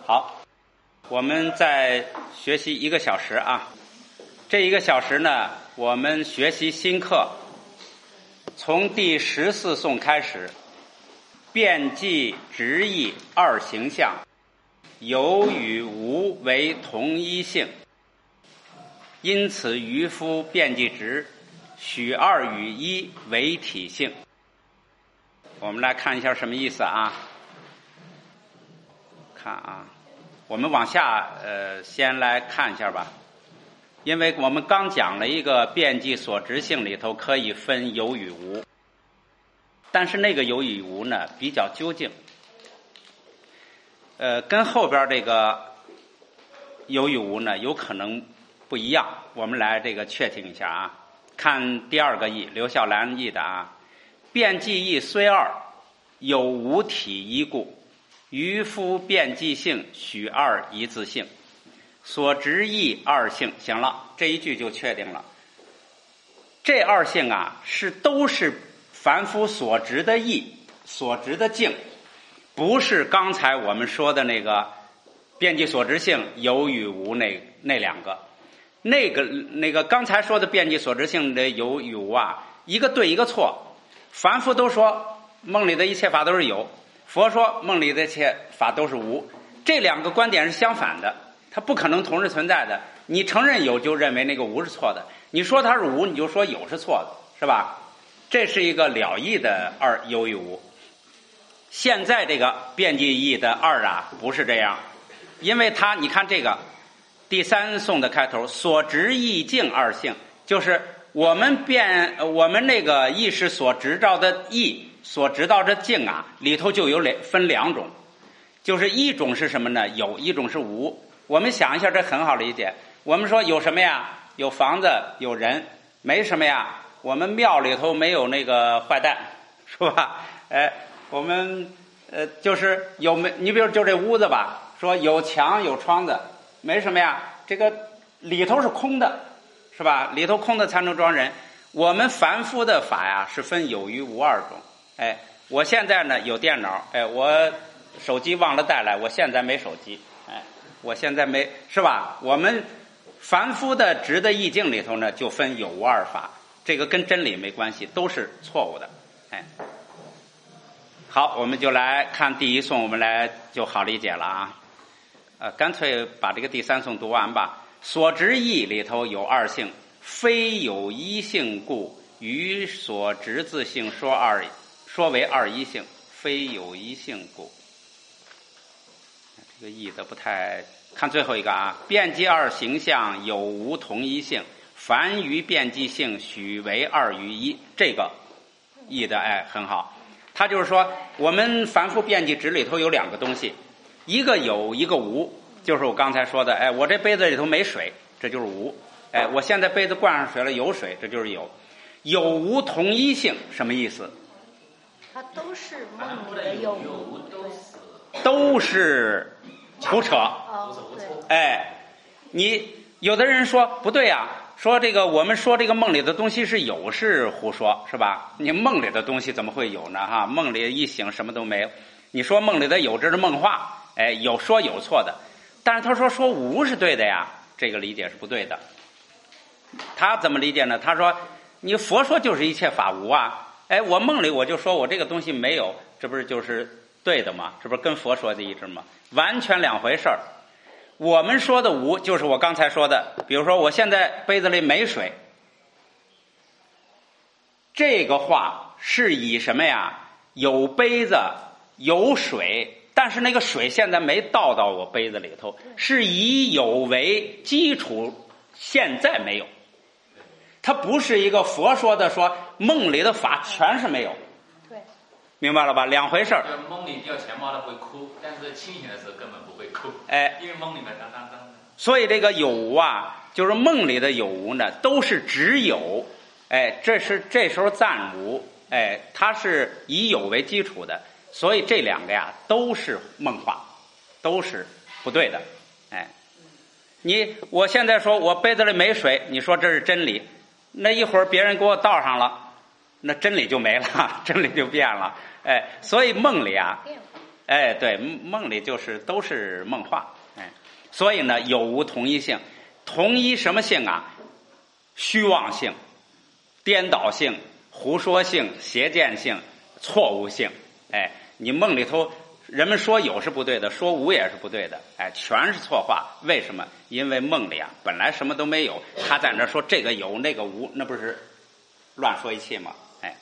好，我们再学习1个小时啊。这1个小时呢，我们学习新课，从第14颂开始，辩记直义二形象，有与无为同一性，因此渔夫辩记直，许二与一为体性。我们来看一下什么意思啊？看啊，我们往下先来看一下吧。因为我们刚讲了一个辩记所执性里头可以分有与无，但是那个有与无呢比较究竟，跟后边这个有与无呢有可能不一样。我们来这个确定一下啊。看第2个义，刘孝兰义的啊，辩记义虽二，有无体一故，渔夫辩记性许二一字性，所执义二性。行了，这一句就确定了。这二性啊，都是凡夫所执的义，所执的境，不是刚才我们说的那个辩记所执性有与无那两个。那个刚才说的辩记所执性的有与无啊，一个对一个错。凡夫都说梦里的一切法都是有，佛说梦里的一切法都是无，这2个观点是相反的，它不可能同时存在的。你承认有就认为那个无是错的，你说它是无你就说有是错的，是吧？这是一个了义的有与无。现在这个辩记义的二啊不是这样，因为你看这个第3颂的开头，所执义境二性，就是我们那个意识所执照的义，所执到的境啊，里头就有分2种，就是一种是什么呢？有，一种是无。我们想一下，这很好理解。我们说有什么呀？有房子，有人，没什么呀？我们庙里头没有那个坏蛋，是吧？我们就是有没？你比如就这屋子吧，说有墙有窗子，没什么呀？这个里头是空的，是吧？里头空的才能装人。我们凡夫的法呀，是分有与无2种。我现在呢有电脑，我手机忘了带来，我现在没手机，我现在没，是吧？我们凡夫的执的意境里头呢，就分有无2法，这个跟真理没关系，都是错误的。好，我们就来看第1颂，我们来就好理解了啊。干脆把这个第3颂读完吧。所执义里头有2性，非有一性故，于所执自性说为二一性，非有一性故。这个义的不太，看最后一个啊，辩记二形象，有无同一性，凡于辩记性许为二于一。这个义的很好。他就是说我们凡夫辩记直里头有2个东西，一个有一个无，就是我刚才说的，我这杯子里头没水，这就是无。我现在杯子灌上水了，有水，这就是有。有无同一性什么意思？ 它都是梦里的有无， 都是胡扯。你有的人说不对呀，说这个我们说这个梦里的东西是有是胡说，是吧？你梦里的东西怎么会有呢？哈，梦里一醒什么都没有。你说梦里的有，这是梦话，有说有错的。但是他说无是对的呀，这个理解是不对的。他怎么理解呢？他说你佛说就是一切法无啊，我梦里我就说我这个东西没有，这不是就是对的吗？这不是跟佛说的一致吗？完全2回事儿。我们说的无就是我刚才说的，比如说我现在杯子里没水，这个话是以什么呀？有杯子有水，但是那个水现在没倒到我杯子里头，是以有为基础，现在没有。它不是一个佛说的说梦里的法全是没有。 对， 明白了吧？2回事儿。 梦里掉钱包的会哭，但是清醒的时候根本不会哭。因为梦里面当当当。所以这个有无啊，就是梦里的有无呢，都是只有，这时候暂无，它是以有为基础的，所以这2个呀都是梦话，都是不对的。我现在说我杯子里没水，你说这是真理，那一会儿别人给我倒上了，那真理就没了，真理就变了。所以梦里啊， 哎，对，梦里就是都是梦话，哎，所以呢，有无同一性，同一什么性啊？虚妄性、颠倒性、胡说性、邪见性、错误性，哎，你梦里头人们说有是不对的，说无也是不对的，哎，全是错话。为什么？因为梦里啊，本来什么都没有，他在那说这个有那个无，那不是乱说一气吗？哎，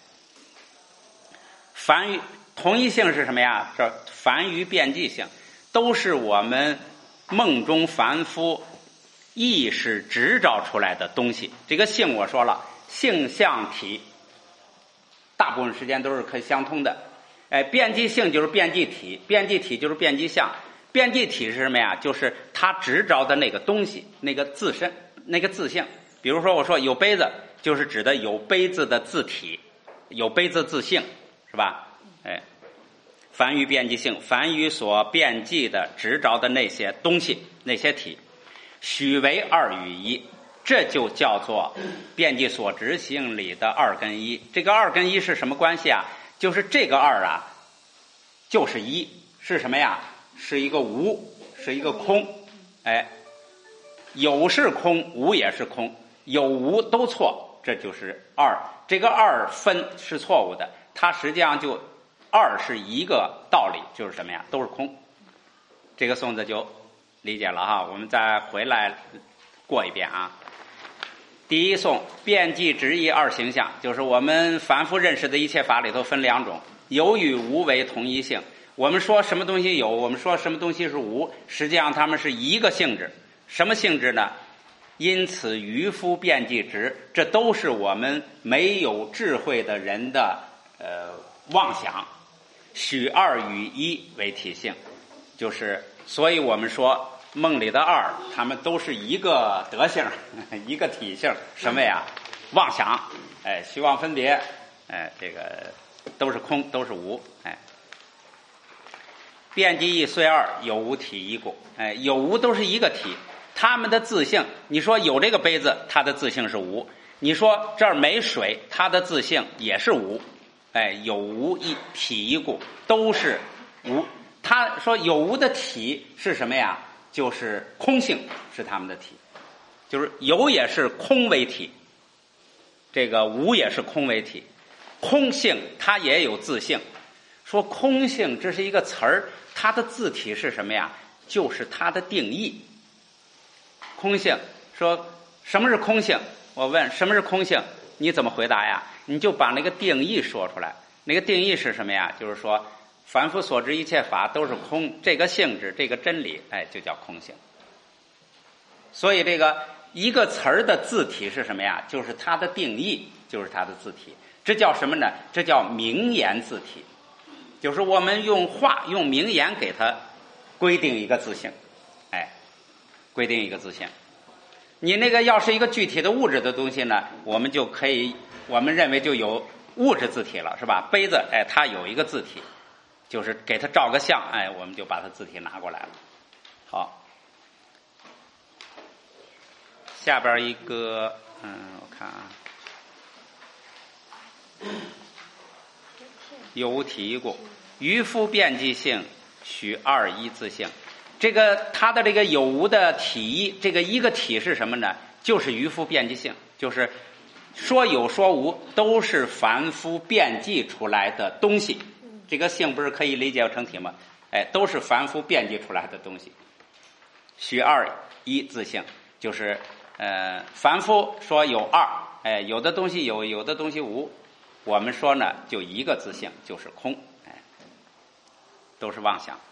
凡于同一性是什么呀？这凡于变际性，都是我们梦中凡夫意识执照出来的东西。这个性我说了，性相体大部分时间都是可以相通的。哎，变际性就是变际体，变际体就是变际相。变际体是什么呀？就是它执着的那个东西，那个自身，那个自性。比如说我说有杯子，就是指的有杯子的自体，有杯子自性，是吧？哎，凡于变际性，凡于所变际的执着的那些东西，那些体，许为二与一，这就叫做变际所执性里的二跟一。这个二跟一是什么关系啊？就是这个二啊，就是一，是什么呀？是一个无，是一个空。哎，有是空，无也是空，有无都错，这就是二。这个二分是错误的，它实际上就二是一个道理，就是什么呀？都是空。这个宋子就理解了哈。我们再回来过一遍啊。第一颂变际执一二形象，就是我们凡夫认识的一切法里头分两种，有与无为同一性。我们说什么东西有，我们说什么东西是无，实际上它们是一个性质。什么性质呢？因此渔夫变际执，这都是我们没有智慧的人的妄想。许二与一为体性，就是所以我们说梦里的二，他们都是一个德性，一个体性，什么呀？妄想，哎，虚妄分别，哎，这个都是空，都是无，哎。变际一虽二，有无体一故，哎，有无都是一个体，他们的自性，你说有这个杯子，它的自性是无；你说这儿没水，它的自性也是无，哎，有无一体一故，都是无。他说有无的体是什么呀？就是空性是他们的体，就是有也是空为体，这个无也是空为体。空性它也有自性，说空性这是一个词儿，它的字体是什么呀？就是它的定义。空性，说什么是空性？我问什么是空性，你怎么回答呀？你就把那个定义说出来。那个定义是什么呀？就是说凡夫所知一切法都是空，这个性质，这个真理，哎，就叫空性。所以这个一个词儿的字体是什么呀？就是它的定义，就是它的字体。这叫什么呢？这叫名言字体，就是我们用话用名言给它规定一个字性，哎，规定一个字性。你那个要是一个具体的物质的东西呢，我们就可以，我们认为就有物质字体了，是吧？杯子，哎，它有一个字体，就是给它照个相，哎，我们就把它字体拿过来了。好，下边一个，我看啊，有无体一故，渔夫变际性，许二一自性。这个它的这个有无的体一，这个一个体是什么呢？就是渔夫变际性，就是说有说无都是凡夫变际出来的东西。这个性不是可以理解成体吗？哎，都是凡夫变际出来的东西。许二一自性，就是凡夫说有二，哎，有的东西有，有的东西无。我们说呢，就一个自性，就是空，哎，都是妄想。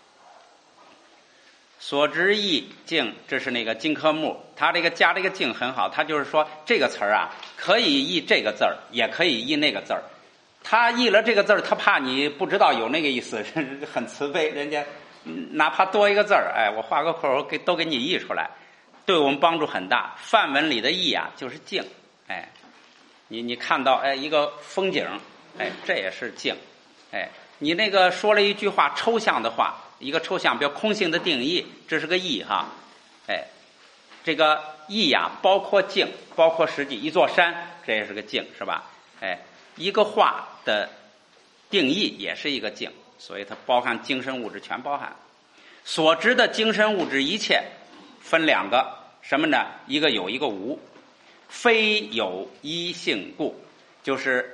所知意境，这是那个金科目，它这个加这个境很好，它就是说这个词儿啊，可以译这个字儿，也可以译那个字儿。他译了这个字儿，他怕你不知道有那个意思，很慈悲，人家哪怕多一个字儿，哎，我画个括弧都给你译出来，对我们帮助很大。梵文里的意啊，就是境，哎，你看到哎一个风景，哎，这也是境，哎，你那个说了一句话抽象的话，一个抽象比较空性的定义，这是个意哈，哎，这个意呀，包括境，包括实际，一座山，这也是个境，是吧？哎，一个话的定义也是一个境， 所以它包含精神物质全包含。所知的精神物质一切分两个，什么呢？一个有，一个无。非有一性故，就是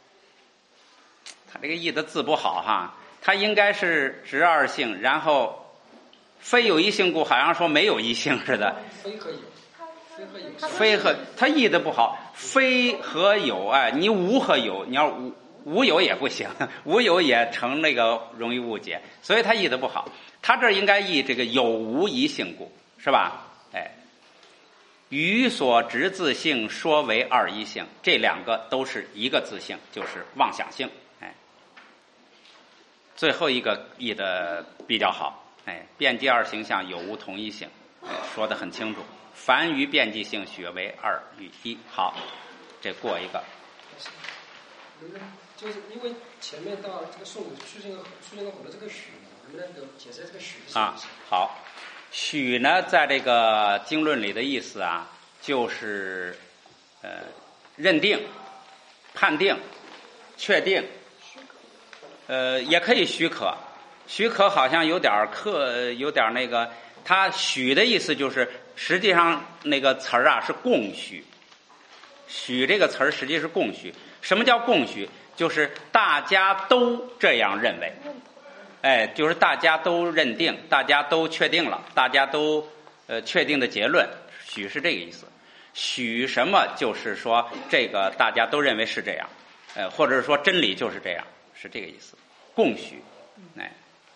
他这个义的字不好哈，它应该是执二性，然后非有一性故，好像说没有一性似的。非和他译的不好，非和有，哎，你无和有，你要无有也不行，无有也成那个容易误解，所以他译的不好。他这应该译这个有无一性故，是吧？哎，与所执自性说为二一性，这两个都是一个自性，就是妄想性。哎，最后一个译的比较好，哎，遍计二形象有无同一性，哎，说得很清楚。凡于遍计性许为二与一。好，这过一个。 就是因为前面到这个宋出现了很多这个许，能不能给解释这个许啊？好，许呢，在这个经论里的意思啊，就是认定、判定、确定，也可以许可。许可好像有点那个，它许的意思就是实际上那个词儿啊是共许。许这个词儿实际是共许。什么叫共许？就是大家都这样认为，哎，就是大家都认定，大家都确定了，大家都确定的结论，许是这个意思。许什么？就是说这个大家都认为是这样，或者是说真理就是这样，是这个意思。共许，哎。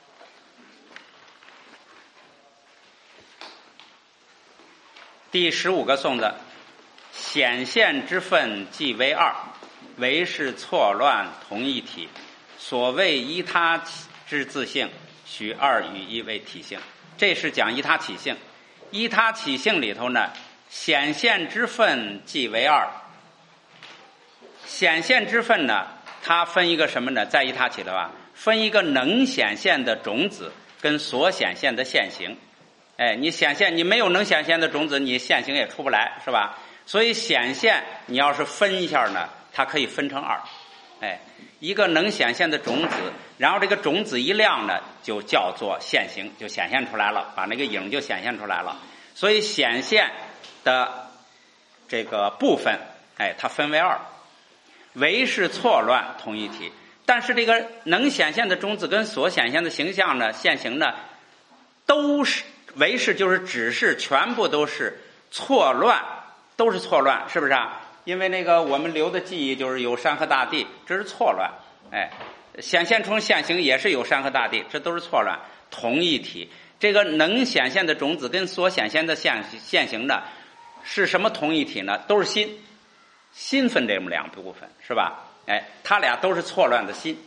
第15个颂子，显现之分即为二，唯是错乱同一体。所谓依他之自性，许二与一为体性。这是讲依他体性。依他体性里头呢，显现之分即为二。显现之分呢，它分一个什么呢？在依他体的话，分一个能显现的种子跟所显现的现行。哎，你显现，你没有能显现的种子，你现行也出不来，是吧？所以显现，你要是分一下呢，它可以分成二。哎，一个能显现的种子，然后这个种子一亮呢，就叫做现行，就显现出来了，把那个影就显现出来了。所以显现的这个部分，哎，它分为二，唯是错乱同一体。但是这个能显现的种子跟所显现的形象呢、现行呢，都是唯是就是只是全部都是错乱，都是错乱，是不是啊？因为那个我们留的记忆就是有山和大地，这是错乱。哎，显现出现行也是有山和大地，这都是错乱，同一体。这个能显现的种子跟所显现的现行的是什么同一体呢？都是心，心分这么两部分，是吧？哎，它俩都是错乱的心。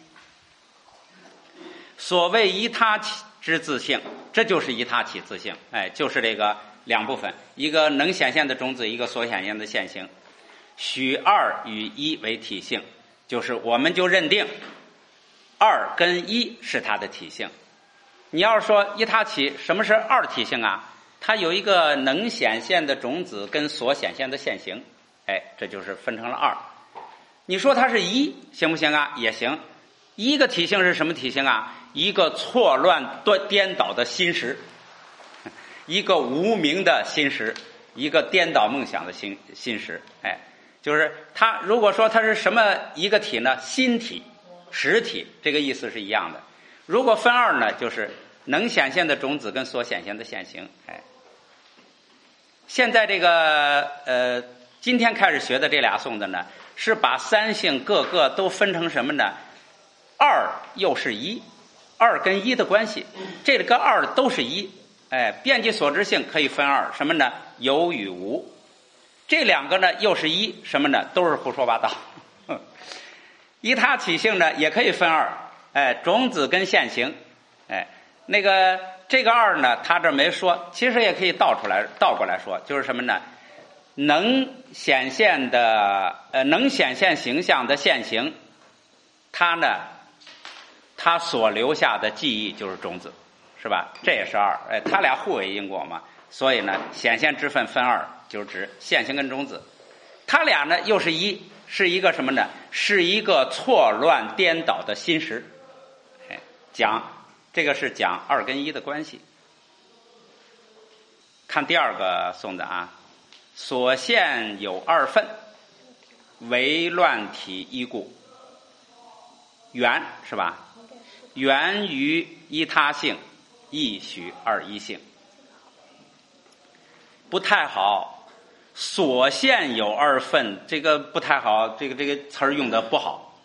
所谓依他之自性，这就是依他起自性。哎，就是这个两部分，一个能显现的种子，一个所显现的现行。许二与一为体性，就是我们就认定二跟一是它的体性。你要是说依他起，什么是二体性啊？它有一个能显现的种子跟所显现的现行，哎，这就是分成了二。你说它是一行不行啊？也行。一个体性是什么体性啊？一个错乱颠倒的心识，一个无明的心识，一个颠倒梦想的心识。哎，就是它如果说它是什么一个体呢？心体、实体，这个意思是一样的。如果分二呢，就是能显现的种子跟所显现的现行。哎，现在这个今天开始学的这俩颂的呢，是把三性各个都分成什么呢？二又是一，二跟一的关系，这个二都是一。哎，遍计所知性可以分二，什么呢？有与无。这两个呢又是一，什么呢？都是胡说八道。依他体性呢也可以分二，哎，种子跟现行。哎，那个这个二呢，他这没说，其实也可以倒过来说，就是什么呢？能显现形象的现行，它呢，它所留下的记忆就是种子，是吧？这也是二，哎，它俩互为因果嘛。所以呢，显现之分分二，就是指现行跟种子。它俩呢又是一，是一个什么呢？是一个错乱颠倒的心识。哎， 这个是讲二跟一的关系。看第二个颂子啊，所现有二分，为乱体一故。缘是吧？源于一他性，亦许二一性。不太好，所现有二分，这个不太好，这个词儿用的不好。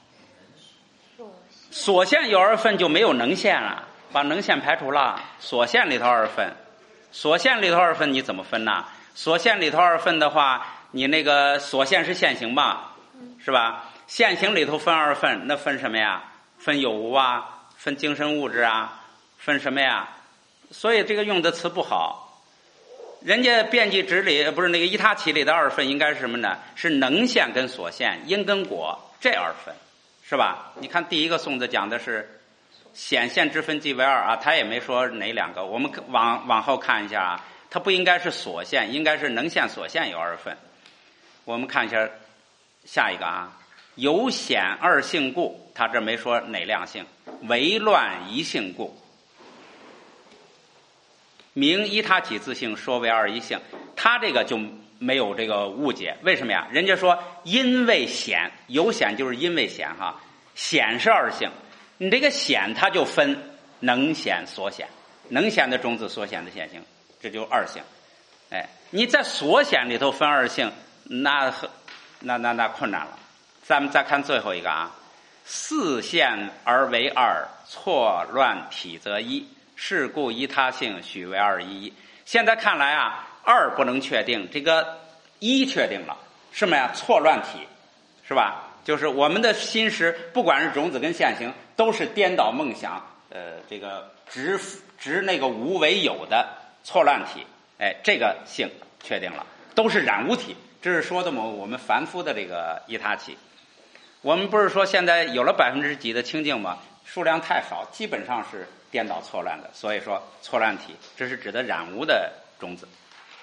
所现有二分就没有能现了，把能现排除了。所现里头二分，所现里头二分你怎么分呢？所现里头二分的话，你那个所现是现行吧，是吧？现行里头分二分，那分什么呀？分有无啊，分精神物质啊，分什么呀？所以这个用的词不好。人家辩记直里不是那个一他起里的二分应该是什么呢？是能现跟所现，因跟果这二分，是吧？你看第一个颂子讲的是显现之分即为二啊，他也没说哪两个。我们往后看一下啊，它不应该是所现，应该是能现所现有二分。我们看一下下一个啊，有显二性故，他这没说哪两性，为乱一性故。名一他起自性，说为二一性，他这个就没有这个误解。为什么呀？人家说因为显，有显就是因为显哈，显是二性，你这个显它就分能显所显，能显的种子，所显的现行，这就二性。哎，你在所显里头分二性，那困难了。咱们再看最后一个啊，四现而为二，错乱体则一，是故一他性许为二一。现在看来啊，二不能确定，这个一确定了，什么呀？错乱体，是吧？就是我们的心识，不管是种子跟现行，都是颠倒梦想，这个执那个无为有的错乱体。哎，这个性确定了，都是染污体。这是说的我们凡夫的这个一他起。我们不是说现在有了%几的清净吗？数量太少，基本上是颠倒错乱的，所以说错乱体，这是指的染污的种子。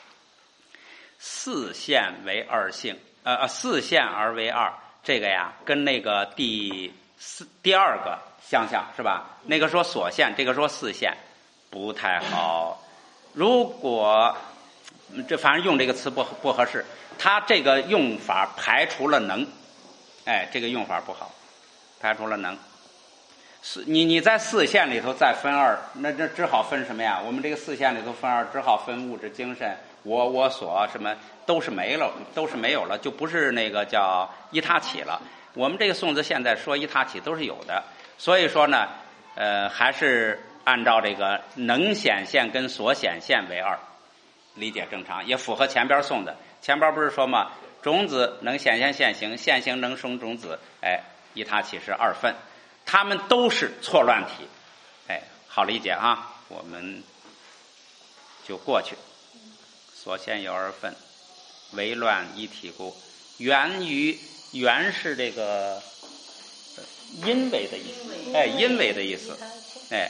四现为二性，四现而为二，这个呀跟那个第二个相像，是吧？那个说所现，这个说四现，不太好。如果这反正用这个词不合适，他这个用法排除了能，哎，这个用法不好，排除了能。你在四现里头再分二，那这只好分什么呀？我们这个四现里头分二，只好分物质、精神、我所什么都是没有了，就不是那个叫一他起了。我们这个颂子现在说一他起都是有的，所以说呢，还是按照这个能显现跟所显现为二，理解正常，也符合前边颂的。前边不是说嘛，种子能显现现行，现行能生种子，哎，一他起是二分，它们都是错乱体，哎，好理解啊，我们就过去。所现有二分，为乱一体故。源是这个因为的意思，哎，因为的意思，哎，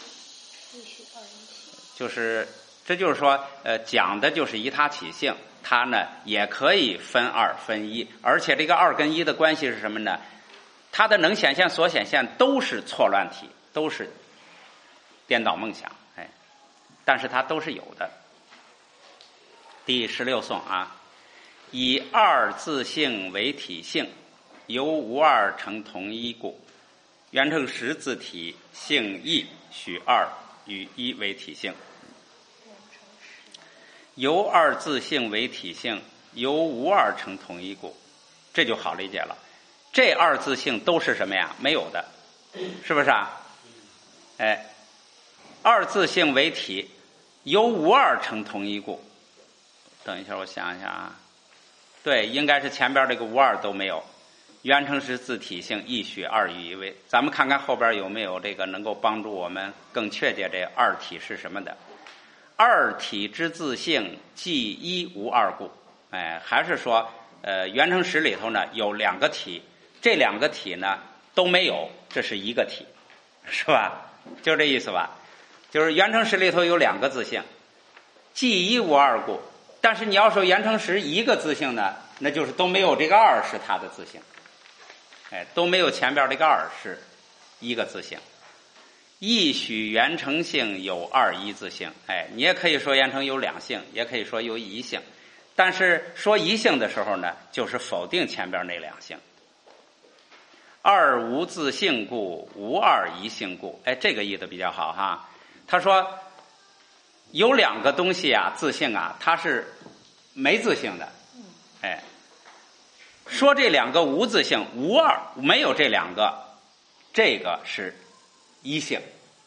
就是这就是说，讲的就是一他起性，它呢也可以分二分一，而且这个二跟一的关系是什么呢？它的能显现所显现都是错乱体，都是颠倒梦想，哎，但是它都是有的。第16颂啊，以二自性为体性，由无二成同一故，缘成实自体性异，许二与一为体性。由二自性为体性，由无二成同一故，这就好理解了。这二自性都是什么呀？没有的，是不是啊？哎，二自性为体，由无二成同一故。等一下，我想一下啊。对，应该是前边这个无二都没有。缘成实自体性，亦许二与一为。咱们看看后边有没有这个能够帮助我们更确解这二体是什么的。二体之自性，即一无二故。哎，还是说，缘成实里头呢有两个体，这两个体呢都没有，这是一个体，是吧？就这意思吧。就是缘成实里头有两个自性，即一无二故。但是你要说缘成实一个自性呢，那就是都没有这个二是它的自性，哎，都没有前边这个二是一个自性。 亦许原成性有二一字性。你也可以说原成有两性，也可以说有一性。但是说一性的时候呢，就是否定前边那两性。二无自性故，无二一性故。这个译的比较好哈。他说有两个东西啊，自性啊，它是没自性的。说这两个无自性，无二，没有这两个，这个是一性。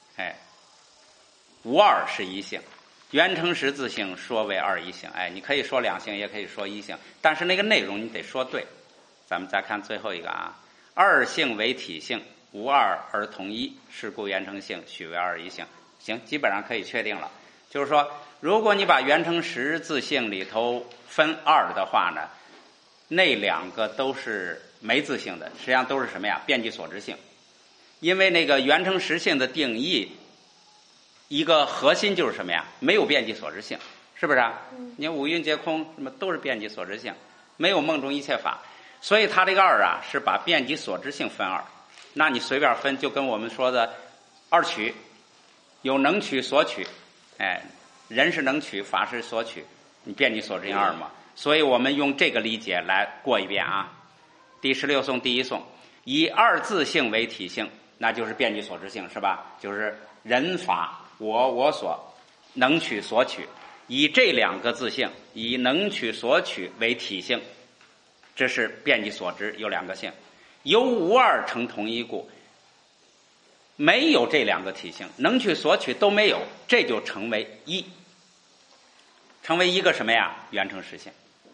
无二是一性。原成实自性说为二一性。你可以说两性，也可以说一性，但是那个内容你得说对。咱们再看最后一个啊，二性为体性，无二而同一，是故原成性许为二一性。行，基本上可以确定了。就是说，如果你把原成实自性里头分二的话呢，那两个都是没自性的，实际上都是什么呀？遍计所知性。因为那个原成实性的定义，一个核心就是什么呀？没有遍计所知性，是不是啊？你五蕴皆空，什么都是遍计所知性，没有梦中一切法。所以它这个二啊，是把遍计所知性分二。那你随便分，就跟我们说的二取，有能取所取。人是能取，法是所取，你遍计所知性二嘛。所以我们用这个理解来过一遍啊。第16颂第一颂，以二自性为体性，那就是遍计所知性，是吧？就是人法我所能取所取，以这两个自性，以能取所取为体性，这是遍计所知，有两个性，由无二成同一故。没有这两个体性，能取所取都没有，这就成为一，成为一个什么呀？原成实性。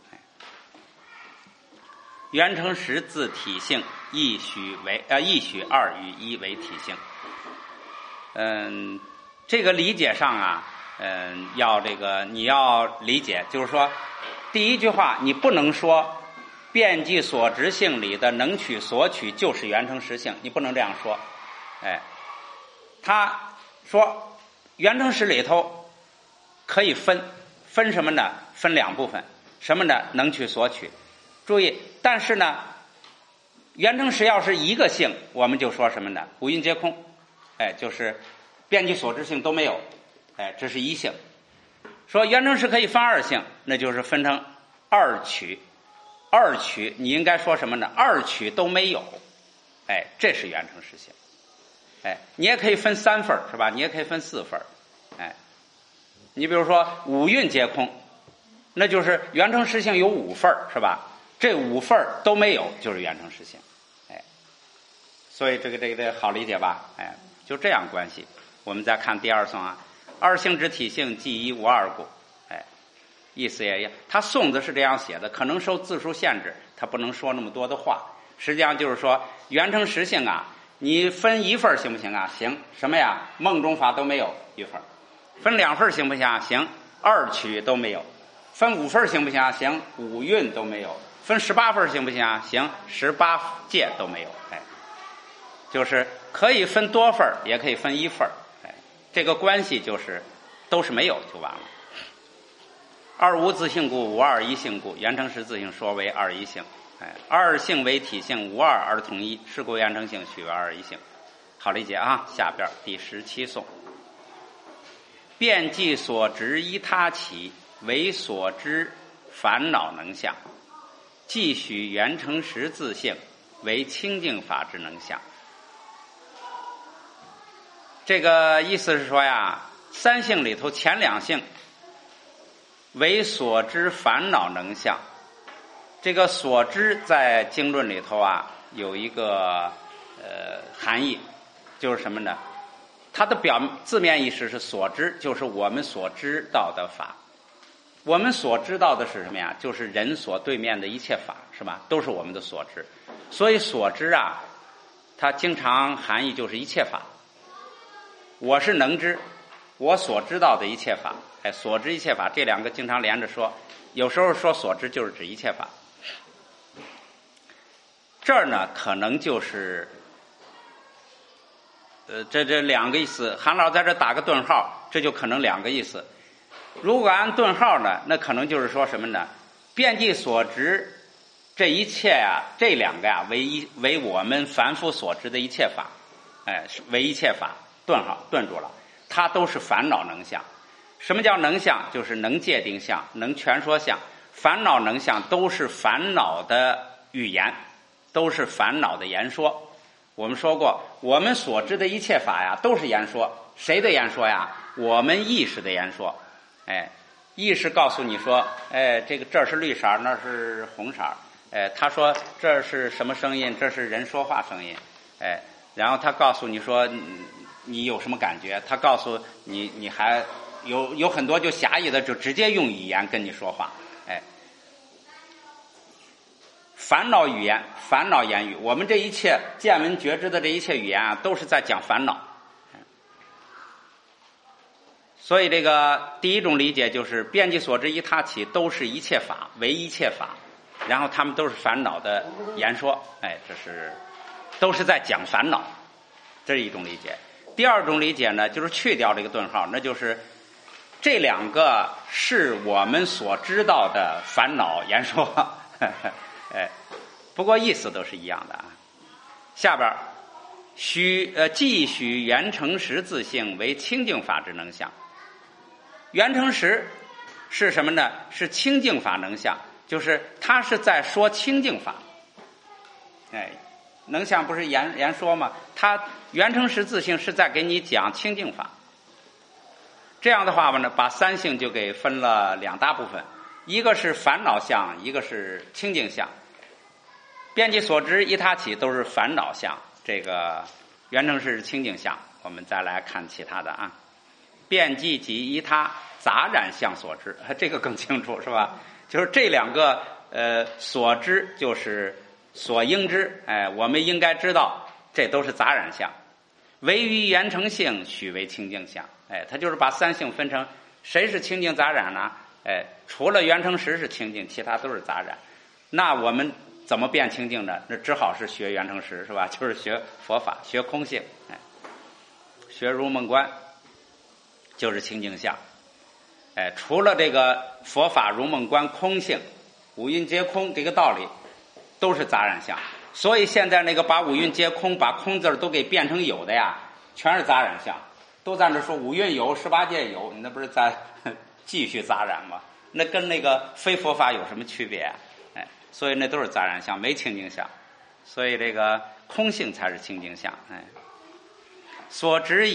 原成实自体性，亦许二与一为体性。这个理解上啊，你要理解，就是说，第一句话你不能说遍计所知性里的能取所取就是原成实性，你不能这样说。他说原成实里头可以分什么呢？分两部分，什么呢？能取所取。注意，但是呢，原成实要是一个性，我们就说什么呢？五蕴皆空，就是遍计所知性都没有，这是一性。说原成实可以分二性，那就是分成二取。二取你应该说什么呢？二取都没有，这是原成实性。你也可以分三份，是吧？你也可以分四份。你比如说五蕴皆空，那就是原成实性有五份，是吧？这五份都没有，就是原成实性。所以这个好理解吧？就这样关系。我们再看第二颂啊，二性之体性，即一无二故。意思也一样。他颂子是这样写的，可能受字数限制，他不能说那么多的话。实际上就是说，原成实性啊，你分一份行不行啊？行。什么呀？梦中法都没有一份。分两份行不行啊？行。二取都没有。分五份行不行啊？行。五蕴都没有。分18份行不行啊？行。18界都没有。就是可以分多份，也可以分一份。这个关系就是都是没有就完了。二无自性故，无二一性故，原成实自性说为二一性。二性为体性，无二而同一，是故原成性许为二一性。好理解啊。下边第17颂，遍计所知依他起，为所知烦恼能相，既许原成实自性，为清净法之能相。这个意思是说呀，三性里头前两性为所知烦恼能相。这个所知在经论里头啊有一个含义，就是什么呢？它的字面意思是所知，就是我们所知道的法。我们所知道的是什么呀？就是人所对面的一切法，是吧？都是我们的所知。所以所知啊，它经常含义就是一切法。我是能知，我所知道的一切法，所知一切法，这两个经常连着说。有时候说所知就是指一切法。这儿呢，可能就是这两个意思。韩老在这打个顿号，这就可能两个意思。如果按顿号呢，那可能就是说什么呢？遍计所知这一切啊，这两个呀，为我们凡夫所知的一切法，为一切法。 顿住了，它都是烦恼能相。什么叫能相？就是能界定相，能全说相。烦恼能相都是烦恼的语言，都是烦恼的言说。我们说过，我们所知的一切法呀，都是言说。谁的言说呀？我们意识的言说。意识告诉你说，这是绿色，那是红色。他说这是什么声音？这是人说话声音。然后他告诉你说，你有什么感觉？他告诉你，你还有很多就狭义的，就直接用语言跟你说话。烦恼语言，烦恼言语，我们这一切见闻觉知的这一切语言啊，都是在讲烦恼。所以这个第一种理解就是遍计所知依他起，都是一切法，为一切法，然后他们都是烦恼的言说。这是都是在讲烦恼，这是一种理解。第二种理解呢，就是去掉这个顿号，那就是这两个是我们所知道的烦恼言说。不过意思都是一样的啊。下边既许缘成实自性为清净法之能相。缘成实是什么呢？是清净法能相，就是它是在说清净法。能相不是言说吗？它缘成实自性是在给你讲清净法。这样的话呢，把三性就给分了两大部分，一个是烦恼相，一个是清净相。遍计所知依他起都是烦恼相，这个缘成实是清净相。我们再来看其他的啊。遍计即依他杂染相所知，这个更清楚是吧？就是这两个所知就是所应知，我们应该知道，这都是杂染相。唯于缘成性许为清净相。它就是把三性分成谁是清净杂染呢？除了缘成实是清净，其他都是杂染。那我们怎么变清净呢？那只好是学缘成实是吧？就是学佛法，学空性，学如梦观，就是清净相。除了这个佛法如梦观空性，五蕴皆空这个道理，都是杂染相。所以现在那个把五蕴皆空，把空字都给变成有的呀，全是杂染相，都在那说五蕴有，18界有，你那不是在继续杂染吗？那跟那个非佛法有什么区别啊？所以那都是杂染相，没清净相。所以这个空性才是清净相。所知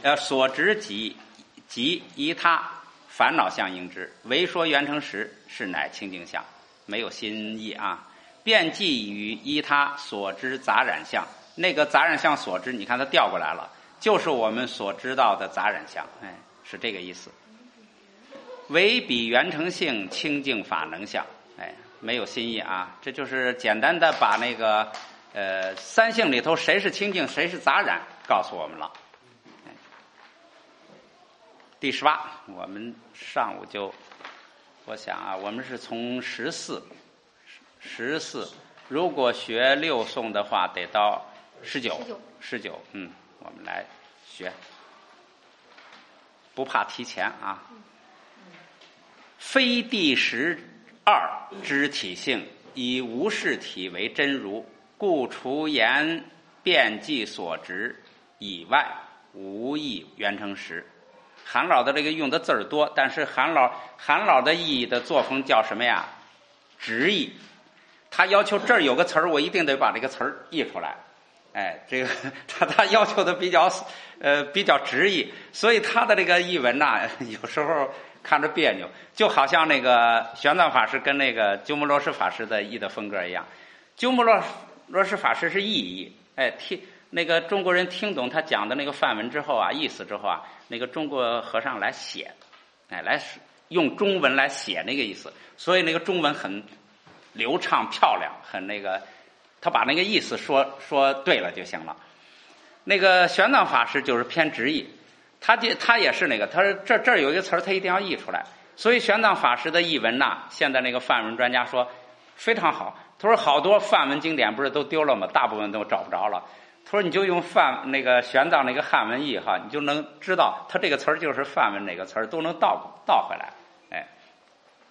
即依他烦恼相应知，唯说缘成实是乃清净相，没有新意啊。遍计于依他所知杂染相，那个杂染相所知，你看它调过来了，就是我们所知道的杂染相，是这个意思。唯彼缘成性清净法能相，没有新意啊。这就是简单的把那个三性里头谁是清净谁是杂染告诉我们了。第18，我们上午我想啊，我们是从14，如果学6颂的话，得到19，我们来学，不怕提前啊。非第12之体性，以无事体为真如，故除言遍计所知以外，无异缘成实。韩老的这个用的字儿多，但是韩老的意义的作风叫什么呀？直译。他要求这儿有个词儿，我一定得把这个词儿译出来。这个他要求的比较直译，所以他的这个译文呐，有时候看着别扭，就好像那个玄奘法师跟那个鸠摩罗什法师的译的风格一样。鸠摩罗什法师是意译，那个中国人听懂他讲的那个梵文之后啊，意思之后啊，那个中国和尚来写，来用中文来写那个意思，所以那个中文很流畅漂亮，很那个，他把那个意思说对了就行了。那个玄奘法师就是偏直译，他也是那个，他说这儿有一个词儿，他一定要译出来。所以玄奘法师的译文呐，现在那个梵文专家说非常好。他说好多梵文经典不是都丢了吗？大部分都找不着了。他说你就用那个玄奘那个汉文译哈，你就能知道他这个词儿就是梵文哪个词儿都能倒回来。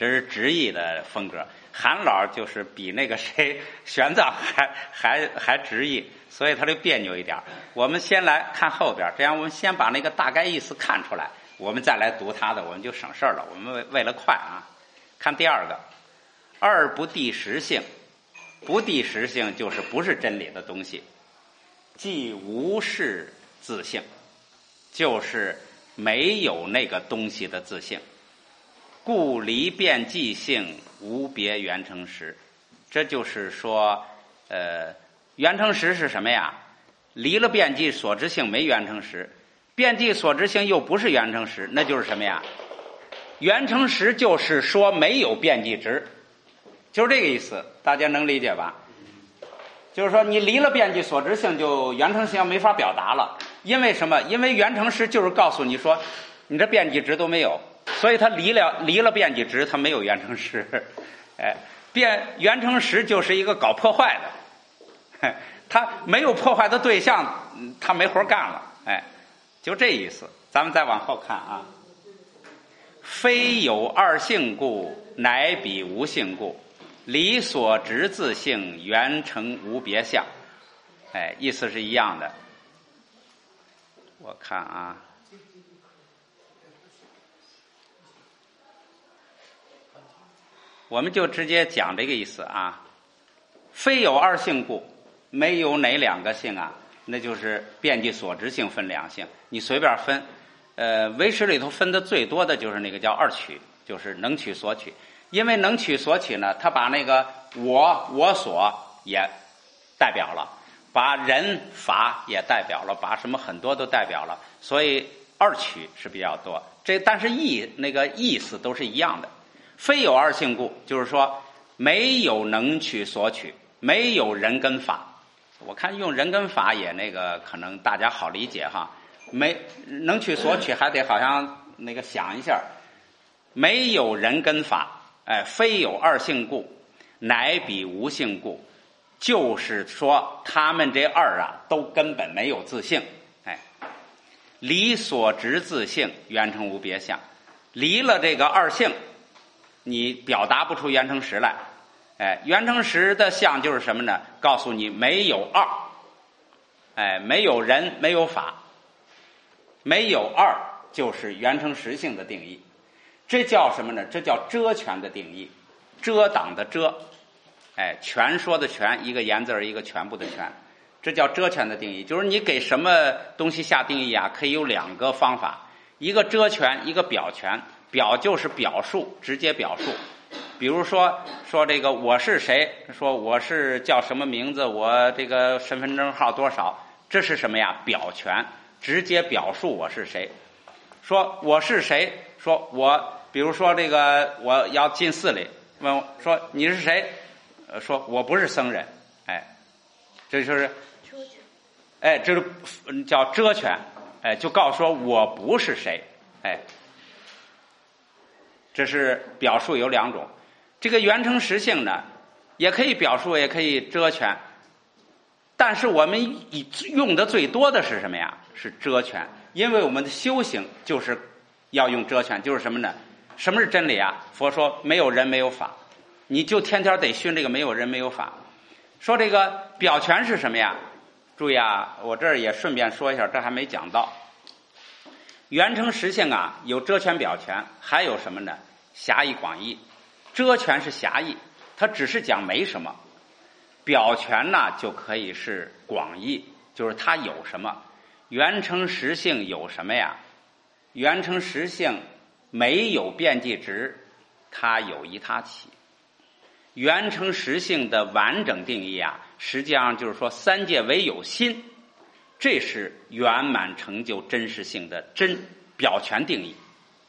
这是直译的风格。韩老就是比那个谁玄奘还直译，所以他就别扭一点。我们先来看后边，这样我们先把那个大概意思看出来，我们再来读他的，我们就省事了。我们为了快啊，看第二个，二不谛实性。不谛实性就是不是真理的东西，即无是自性，就是没有那个东西的自性。故离变即性，无别缘成实。这就是说，缘成实是什么呀？离了变即所知性，没缘成实。变即所知性又不是缘成实，那就是什么呀？缘成实就是说没有变即值，就是这个意思，大家能理解吧？就是说你离了变即所知性，就缘成实没法表达了。因为什么？因为缘成实就是告诉你说，你这变即值都没有。所以他离了变即值，他没有缘成实。缘成实就是一个搞破坏的，他没有破坏的对象，他没活干了。就这意思。咱们再往后看啊，非有二性故，乃彼无性故。离所执自性，缘成无别相。意思是一样的。我看啊。我们就直接讲这个意思啊，非有二性故，没有哪两个性啊？那就是变即所知性分两性，你随便分。唯识里头分的最多的就是那个叫二取，就是能取所取。因为能取所取呢，他把那个我所也代表了，把人法也代表了，把什么很多都代表了，所以二取是比较多。但是那个意思都是一样的。非有二性故，就是说没有能取所取，没有人跟法。我看用人跟法也那个可能大家好理解哈，没能取所取还得好像那个想一下，没有人跟法，非有二性故，乃彼无性故，就是说他们这二啊都根本没有自性。离所执自性，缘成无别相。离了这个二性，你表达不出缘成实来。缘成实的相就是什么呢？告诉你没有二，没有人，没有法，没有二就是缘成实性的定义。这叫什么呢？这叫遮全的定义，遮挡的遮，全说的全，一个言字一个全部的全，这叫遮全的定义。就是你给什么东西下定义啊，可以有两个方法，一个遮全，一个表全。表就是表述，直接表述。比如说这个我是谁，说我是叫什么名字，我这个身份证号多少，这是什么呀？表全，直接表述我是谁。说我是谁，说我比如说这个我要进寺里，问我说你是谁，说我不是僧人，这就是这是叫遮全，就告诉说我不是谁，这是表述有两种。这个缘成实性呢，也可以表述，也可以遮全，但是我们用的最多的是什么呀？是遮全。因为我们的修行就是要用遮全，就是什么呢？什么是真理啊？佛说没有人没有法，你就天天得熏这个没有人没有法。说这个表全是什么呀？注意啊，我这儿也顺便说一下，这还没讲到。缘成实性啊，有遮全表全，还有什么呢？狭义广义。遮全是狭义，它只是讲没什么；表全呢就可以是广义，就是它有什么。缘成实性有什么呀？缘成实性没有变即值，它有一他起。缘成实性的完整定义啊，实际上就是说三界唯有心，这是圆满成就真实性的真表全定义。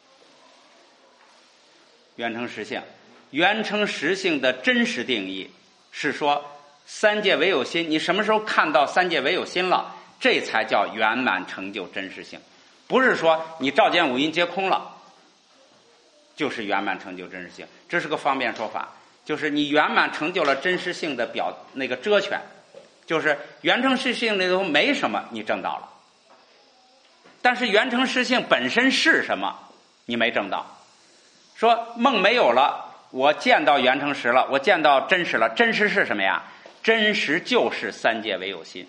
缘成实性，缘成实性的真实定义是说三界唯有心，你什么时候看到三界唯有心了，这才叫圆满成就真实性。不是说你照见五阴皆空了就是圆满成就真实性，这是个方便说法。就是你圆满成就了真实性的那个遮全，就是缘成实性里头没什么你证到了，但是缘成实性本身是什么你没证到。说梦没有了， 我见到缘成实了，我见到真实了。真实是什么呀？真实就是三界唯有心。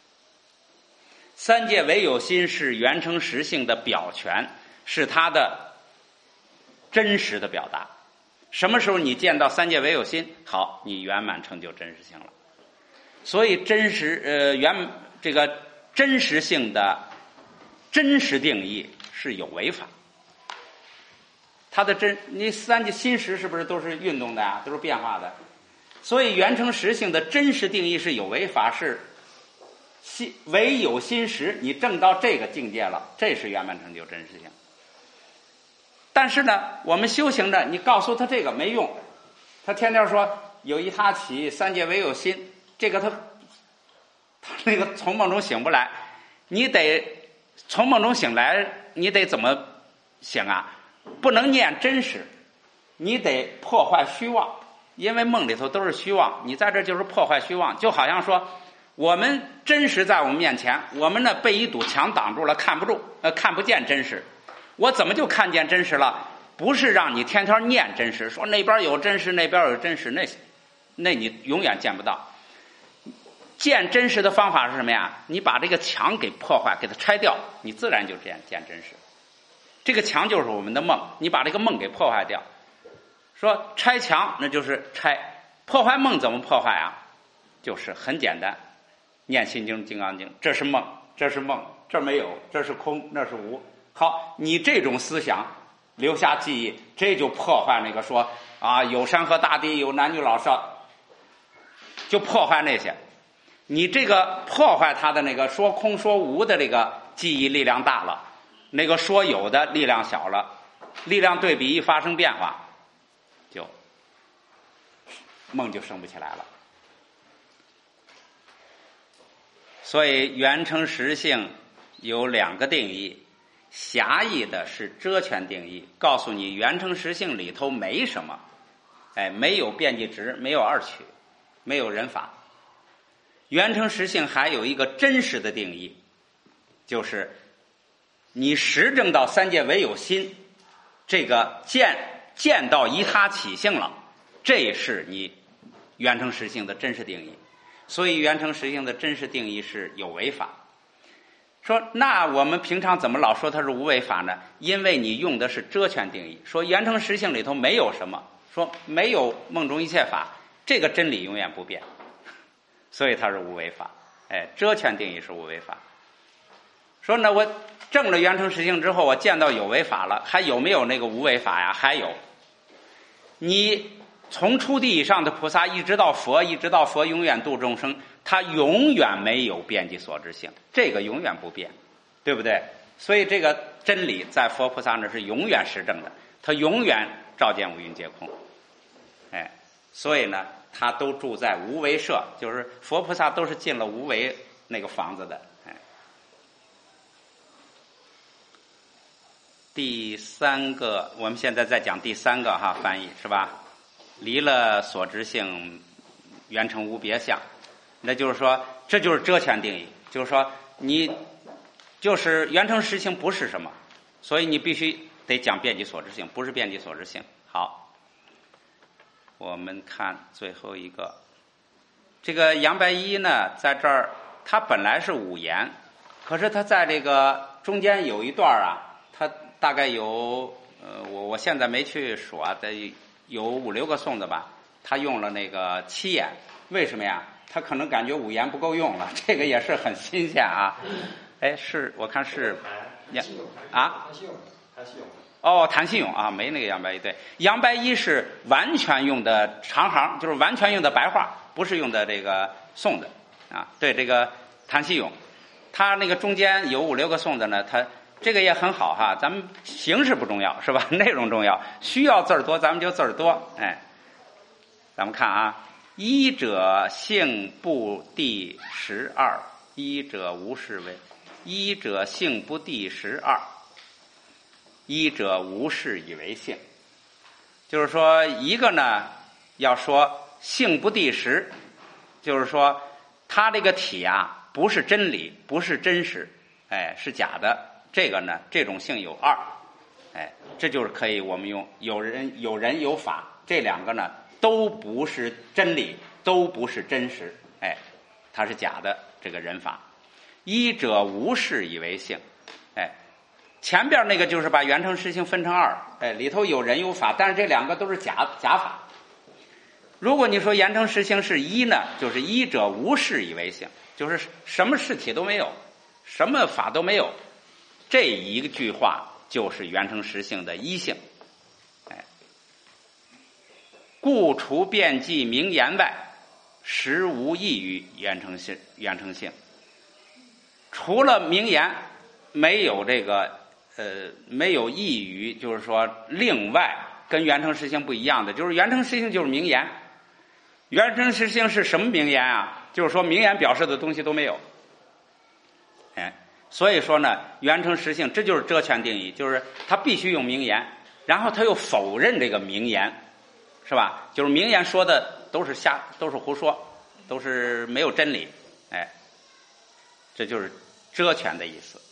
三界唯有心是缘成实性的表全，是它的真实的表达。什么时候你见到三界唯有心，好，你圆满成就真实性了。所以这个真实性的真实定义是有为法。它的你三界心识是不是都是运动的啊？都是变化的。所以缘成实性的真实定义是有为法，是唯有心识，你证到这个境界了，这是圆满成就真实性。但是呢，我们修行着，你告诉他这个没用，他天天说有一他起，三界唯有心，这个他那个从梦中醒不来，你得从梦中醒来，你得怎么醒啊？不能念真实，你得破坏虚妄，因为梦里头都是虚妄，你在这就是破坏虚妄。就好像说我们真实在我们面前，我们呢被一堵墙挡住了，看不见真实。我怎么就看见真实了？不是让你天天念真实，说那边有真实，那边有真实，那你永远见不到。见真实的方法是什么呀？你把这个墙给破坏，给它拆掉，你自然就这样见真实。这个墙就是我们的梦，你把这个梦给破坏掉。说拆墙，那就是拆。破坏梦怎么破坏啊？就是很简单，念心经、金刚经，这是梦，这是梦，这没有，这是空，那是无。好，你这种思想留下记忆，这就破坏那个说啊有山河大地，有男女老少，就破坏那些。你这个破坏他的那个说空说无的这个记忆力量大了，那个说有的力量小了，力量对比一发生变化，就梦就升不起来了。所以缘成实性有两个定义，狭义的是遮全定义，告诉你缘成实性里头没什么，没有变计值，没有二取，没有人法。缘成实性还有一个真实的定义，就是你实证到三界唯有心，这个见到一他起性了，这是你缘成实性的真实定义。所以缘成实性的真实定义是有为法。说那我们平常怎么老说它是无为法呢？因为你用的是遮全定义，说缘成实性里头没有什么，说没有梦中一切法，这个真理永远不变，所以它是无为法。遮全定义是无为法。说那我证了缘成实性之后，我见到有为法了，还有没有那个无为法呀？还有。你从初地以上的菩萨一直到佛永远度众生，他永远没有边际所知性，这个永远不变，对不对？所以这个真理在佛菩萨那是永远实证的，他永远照见五蕴皆空。所以呢他都住在无为舍，就是佛菩萨都是进了无为那个房子的。第三个，我们现在在讲第三个翻译是吧？离了所知性，缘成无别相，那就是说，这就是遮全定义，就是说你就是缘成实性不是什么，所以你必须得讲遍计所知性，不是遍计所知性。好，我们看最后一个，这个杨白衣呢，在这儿他本来是五言，可是他在这个中间有一段他大概有我现在没去数有5、6个颂的吧，他用了那个7言，为什么呀？他可能感觉5言不够用了，这个也是很新鲜啊。是我看是谭信勇啊，没那个杨白衣。对，杨白衣是完全用的长行，就是完全用的白话，不是用的这个颂的啊。对，这个谭信勇，他那个中间有5、6个颂的呢，他这个也很好咱们形式不重要是吧？内容重要，需要字儿多咱们就字儿多。咱们看一者性不第12，一者无是为，一者性不第12，一者无是以为性。就是说一个呢要说性不第10，就是说它这个体不是真理，不是真实，是假的。这个呢，这种性有2，这就是可以我们用有人有法， 这两个呢都不是真理，都不是真实，它是假的这个人法。一者无事以为性，前边那个就是把缘成实性分成二，里头有人有法，但是这两个都是假法。如果你说缘成实性是一呢，就是一者无事以为性，就是什么事体都没有，什么法都没有，这一句话就是缘成实性的一性。故除辩记名言外，实无异于缘成性。除了名言，没有这个没有异于，就是说另外跟缘成实性不一样的，就是缘成实性就是名言。缘成实性是什么名言啊？就是说名言表示的东西都没有。所以说呢，缘成实性这就是遮权定义，就是他必须用名言，然后他又否认这个名言，是吧？就是名言说的都是都是胡说，都是没有真理，这就是遮权的意思。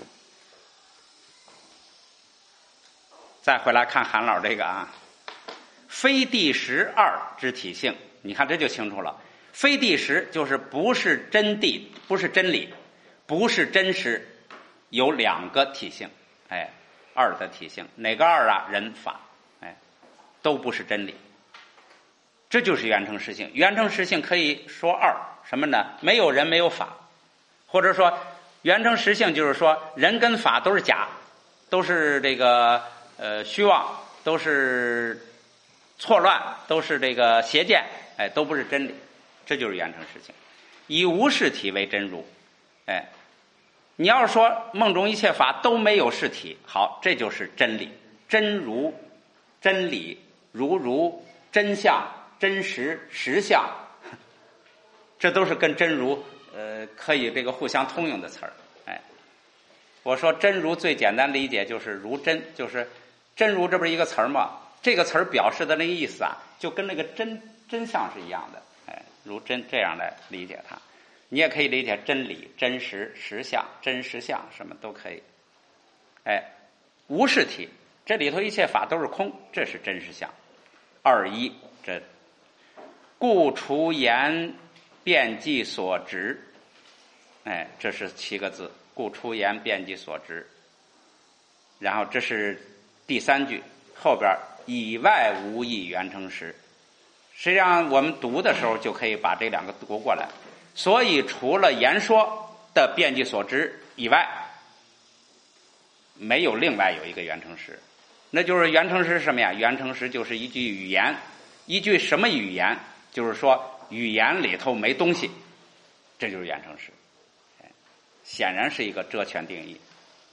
再回来看韩老这个啊，非第十二之体性，你看这就清楚了。非第十就是不是真谛，不是真理，不是真实，有两个体性，二的体性，哪个二啊？人法，都不是真理。这就是缘成实性。缘成实性可以说二，什么呢？没有人，没有法，或者说缘成实性就是说人跟法都是假，都是这个虚妄，都是错乱，都是这个邪见，都不是真理。这就是缘成实性。以无事体为真如，你要是说梦中一切法都没有事体，好，这就是真理。真如、真理、如、真相、真实、实相，这都是跟真如可以这个互相通用的词儿。我说真如最简单理解就是如真，就是真如，这不是一个词儿吗？这个词儿表示的那个意思啊，就跟那个真相是一样的。如真这样来理解它。你也可以理解真理、真实、实相、真实相，什么都可以。无事体，这里头一切法都是空，这是真实相。二一，这故除言辩记所执，这是7个字，故除言辩记所执。然后这是第3句，后边以外无异缘成实。实际上我们读的时候就可以把这两个读过来。所以除了言说的辩记所执以外，没有另外有一个缘成实。那就是缘成实是什么呀？缘成实就是一句语言。一句什么语言？就是说语言里头没东西，这就是缘成实。显然是一个遮权定义。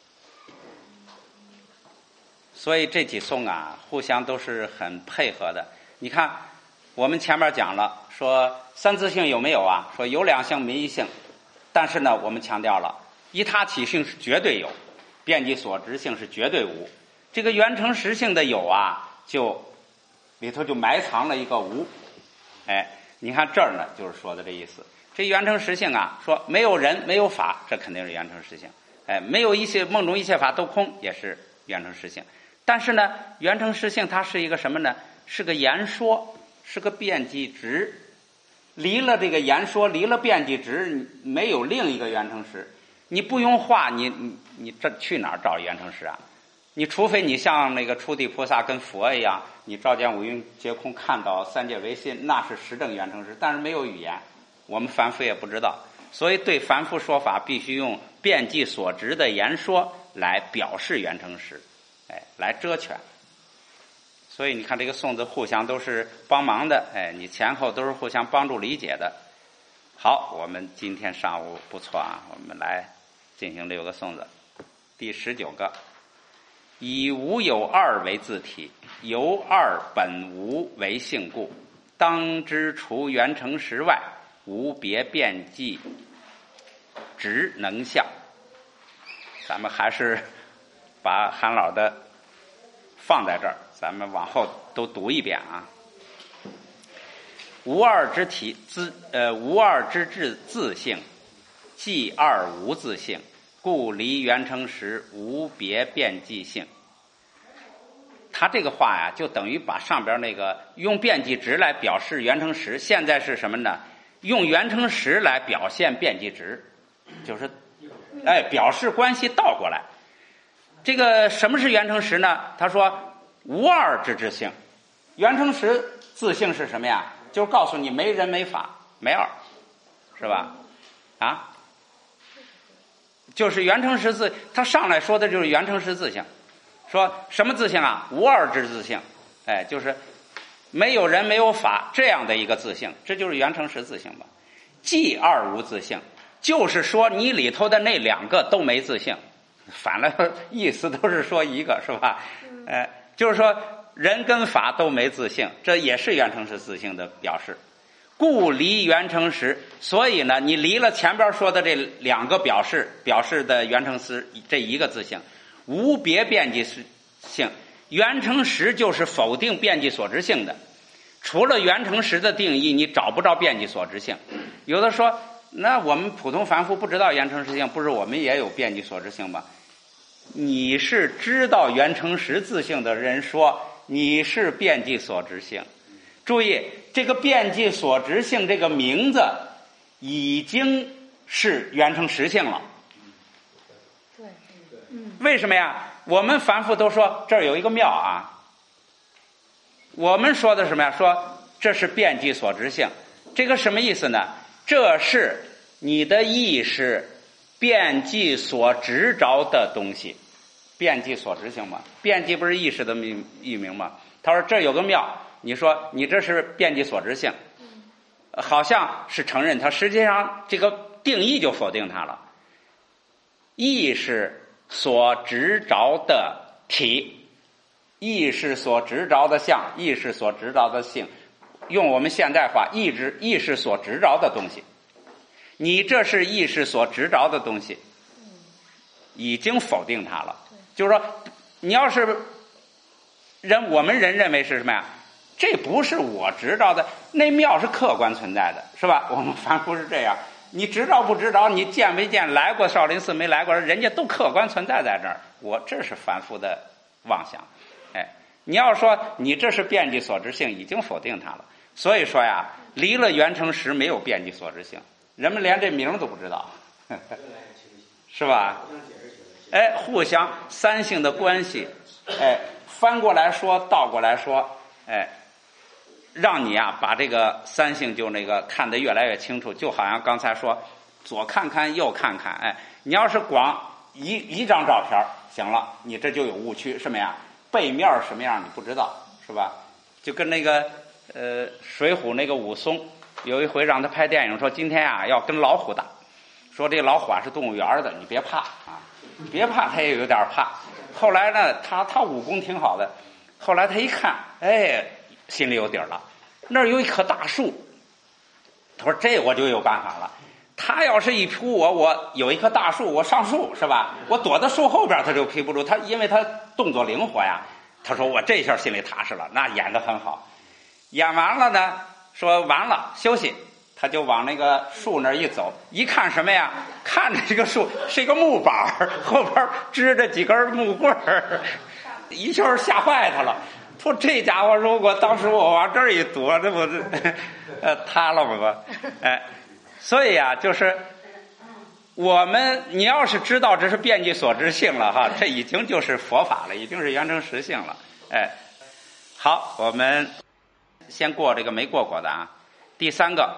所以这几颂啊，互相都是很配合的。你看我们前面讲了，说三自性有没有啊？说有两性没一性，但是呢，我们强调了依他起性是绝对有，辩记所执性是绝对无。这个缘成实性的有啊，就里头就埋藏了一个无。你看这儿呢，就是说的这意思。这缘成实性啊，说没有人没有法，这肯定是缘成实性。没有一切梦中一切法都空，也是缘成实性。但是呢，缘成实性它是一个什么呢？是个言说，是个辩记执。离了这个言说，离了辩记执，没有另一个缘成实。你不用话，你这去哪儿找缘成实啊？你除非你像那个初地菩萨跟佛一样，你照见五蕴皆空，看到三界唯心，那是实证缘成实。但是没有语言，我们凡夫也不知道，所以对凡夫说法必须用辩记所执的言说来表示缘成实，来遮权。所以你看这个颂字互相都是帮忙的，你前后都是互相帮助理解的。好，我们今天上午不错啊，我们来进行6个颂字。第19个，以无有二为自体，由二本无为性故，当知除缘成实外，无别辩记执能相。咱们还是把韩老的放在这儿，咱们往后都读一遍啊。无二之体无二之智自性，即二无自性，故离缘成实无别辩记性。 他这个话呀，就等于把上边那个用变记值来表示原成实，现在是什么呢？用原成实来表现变记值，就是表示关系倒过来。这个什么是原成实呢？他说无二之自性。原成实自性是什么呀？就是告诉你没人没法没二，是吧？啊，就是原成实自，他上来说的就是原成实自性。说什么自性啊？无二之自性，就是没有人没有法这样的一个自性，这就是原成实自性吧。即二无自性，就是说你里头的那两个都没自性，反了意思都是说一个，是吧？就是说人跟法都没自性，这也是原成实自性的表示。故离原成实，所以呢，你离了前边说的这两个表示的原成实这一个自性，无别变记性。原成实就是否定变记所执性的，除了原成实的定义，你找不着变记所执性。有的说，那我们普通凡夫不知道原成实性，不是我们也有变记所执性吗？你是知道原成实自性的人说你是变记所执性。注意，这个变记所执性这个名字已经是原成实性了。 对， 为什么呀？我们凡夫都说这儿有一个庙啊，我们说的什么呀？说这是变记所执性，这个什么意思呢？这是你的意识变记所执着的东西，变记所执性嘛。变记不是意识的译名吗？他说这有个庙，你说你这是变记所执性，好像是承认它，实际上这个定义就否定它了。意识所执着的体，意识所执着的相，意识所执着的性，用我们现代话，意识所执着的东西，你这是意识所执着的东西，已经否定它了。就是说，你要是我们人认为是什么呀？这不是我执着的，那庙是客观存在的，是吧？我们凡夫是这样，你知道不知道，你见没见，来过少林寺没来过，人家都客观存在在这儿。这是凡夫的妄想。你要说你这是变记所执性，已经否定它了。所以说呀，离了原成实没有变记所执性，人们连这名都不知道，是吧？互相三性的关系，翻过来说，倒过来说，让你啊把这个三性就那个看得越来越清楚。就好像刚才说，左看看右看看，你要是光一张照片行了，你这就有误区，什么呀？背面什么样你不知道，是吧？就跟那个水浒那个武松，有一回让他拍电影，说今天啊要跟老虎打，说这老虎啊是动物园的，你别怕啊，别怕，他也有点怕。后来呢，他武功挺好的，后来他一看，心里有底儿了。那儿有一棵大树，他说这我就有办法了。他要是一扑我有一棵大树，我上树是吧？我躲在树后边，他就劈不住他，因为他动作灵活呀。他说我这下心里踏实了，那演得很好。演完了呢，说完了休息，他就往那个树那儿一走，一看什么呀？看着这个树是一个木板，后边支着几根木棍儿，一下吓坏他了。说这家伙如果当时我往这儿一躲，这不塌了吗？所以啊，就是你要是知道这是变记所执性了哈，这已经就是佛法了，已经是原成实性了。好，我们先过这个没过的啊。第三个，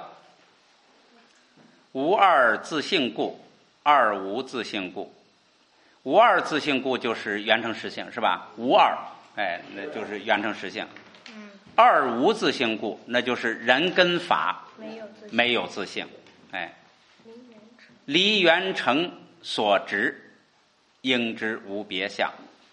无二自性故，二无自性故。无二自性故就是原成实性，是吧？无二，那就是原成实性。二无自性故，那就是人跟法没有自性。离原成所执，应知无别相。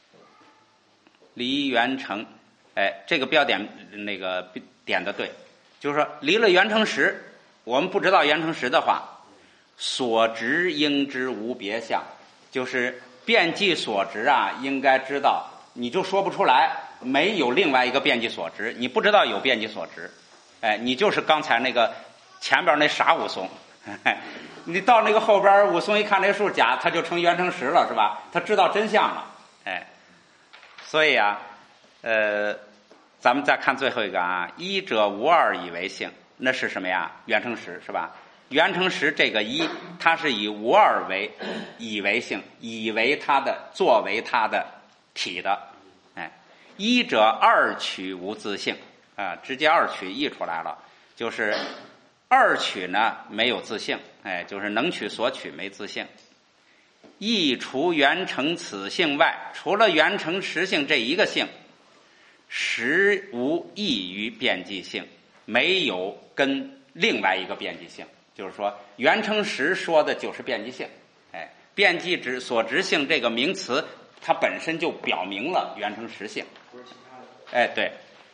离原成，这个标点那个点的对，就是说离了原成实，我们不知道原成实的话，所执应知无别相，就是变记所执啊，应该知道，你就说不出来没有另外一个变记所执，你不知道有变记所执，你就是刚才那个前边那傻武松，你到那个后边武松一看那树假，他就成原成实了，是吧？他知道真相了，所以啊， 咱们再看最后一个啊，一者无二以为性，那是什么呀？原成实是吧？原成实这个一，它是以无二为以为性，以为它的作为它的体的。一者二取无自性啊，直接二取译出来了，就是二取呢没有自性，就是能取所取没自性。一除原成此性外，除了原成实性这一个性，实无异于遍计性，没有跟另外一个遍计性。就是说原成实说的就是遍计性，遍计之所执性这个名词，它本身就表明了原成实性。对，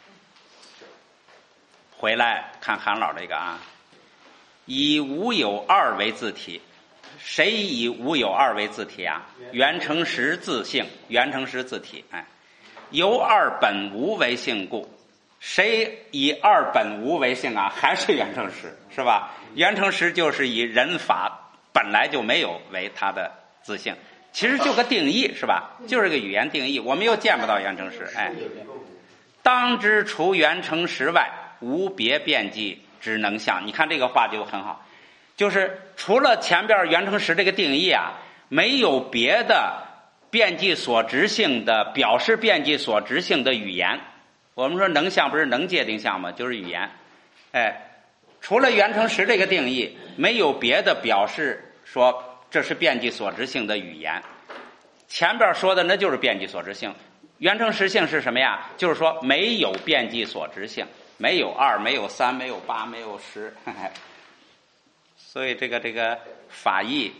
回来看韩老这个啊，以无有二为自体，谁以无有二为自体啊？原成实自性，原成实自体。由二本无为性故，谁以二本无为性啊？还是原成实，是吧？原成实就是以人法本来就没有为它的自性，其实就个定义，是吧？就是个语言定义，我们又见不到原成实。当知除原成实外，无别遍计之能象。你看这个话就很好，就是除了前边原成实这个定义啊，没有别的遍计所执性的表示遍计所执性的语言。我们说能象不是能界定象吗？就是语言。除了原成实这个定义，没有别的表示说这是遍计所执性的语言。前边说的那就是遍计所执性。原成实性是什么呀？就是说没有遍计所执性，没有二，没有三，没有八，没有十。所以这个法义，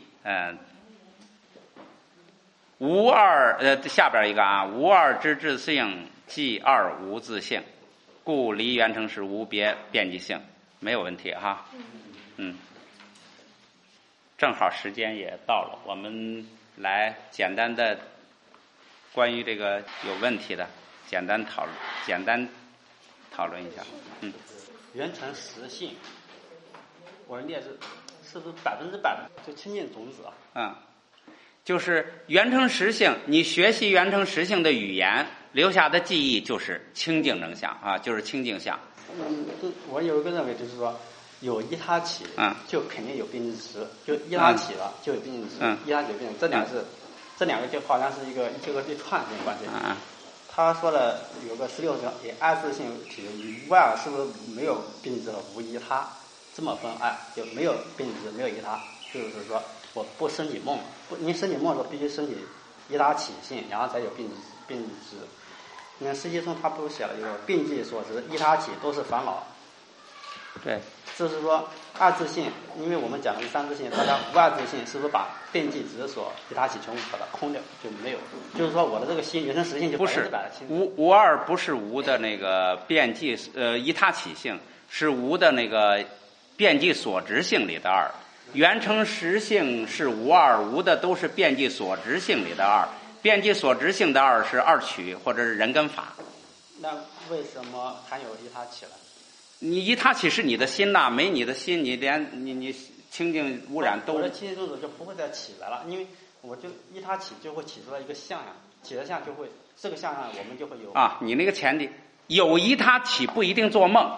无二，下边一个啊，无二之自性，即二无自性，故离原成实无别遍计性，没有问题哈。正好时间也到了，我们来简单的关于这个有问题的简单讨论一下。 原成实性，我列是不是100%就清净种子啊？ 就是原成实性，你学习原成实性的语言留下的记忆就是清净能象啊，就是清净相。 我有一个认为就是说，有依他起，就肯定有并计值，就依他起了就有并计值，依他起有并计值，这两个就好像是一串性关系。他说了有个16条，以二自性体无外，是不是没有并计值和无依他这么分？就没有并计值，没有依他，就是说我不升起梦，你升起梦的时候必须升起依他起性，然后才有并计值。你看实际中他不是写了一个并计所执依他起都是烦恼。 对， 就是说二自性，因为我们讲的是三自性，大家无二自性是不是把遍计执所依他起全部把它空掉就没有？就是说我的这个心原生实性就不是 100% 无二，不是无的那个遍计依他起性，是无的那个遍计所执性里的二。原成实性是无二，无的都是遍计所执性里的二。遍计所执性的二是二取或者是人跟法。 那为什么还有依他起了？ 你依他起是你的心呐，没你的心，你连你清净污染都。 我的清净种子就不会再起来了，因为我就依他起就会起出来一个相呀，起了相就会这个相上我们就会有你那个前提有依他起不一定做梦。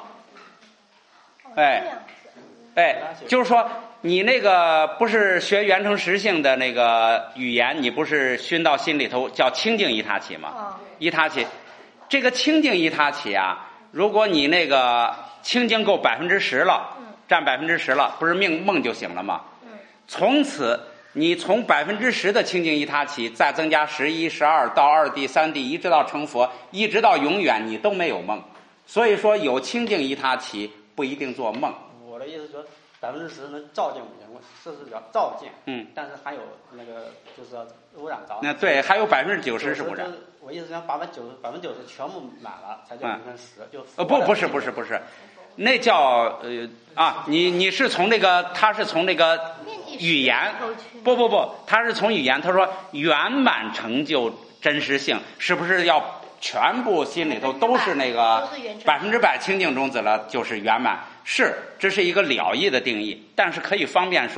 就是说你那个不是学原成实性的那个语言，你不是熏到心里头叫清净依他起吗？依他起，这个清净依他起啊，如果你那个清净够10%了，占10%了，不是梦就醒了吗？从此你从10%的清净依他起，再增加11、12到2D、3D，一直到成佛，一直到永远，你都没有梦。所以说有清净依他起不一定做梦。 我的意思说10%能照见五尘，这是叫照见。但是还有那个就是污染着。那对，还有90%是污染。 我意思讲90%全部满了才叫原成实，就不是，那叫你是从这个，他是从这个语言，不，他是从语言，他说圆满成就真实性，是不是要全部心里头都是那个100%清净种子了，就是圆满？是，这是一个了义的定义，但是可以方便说，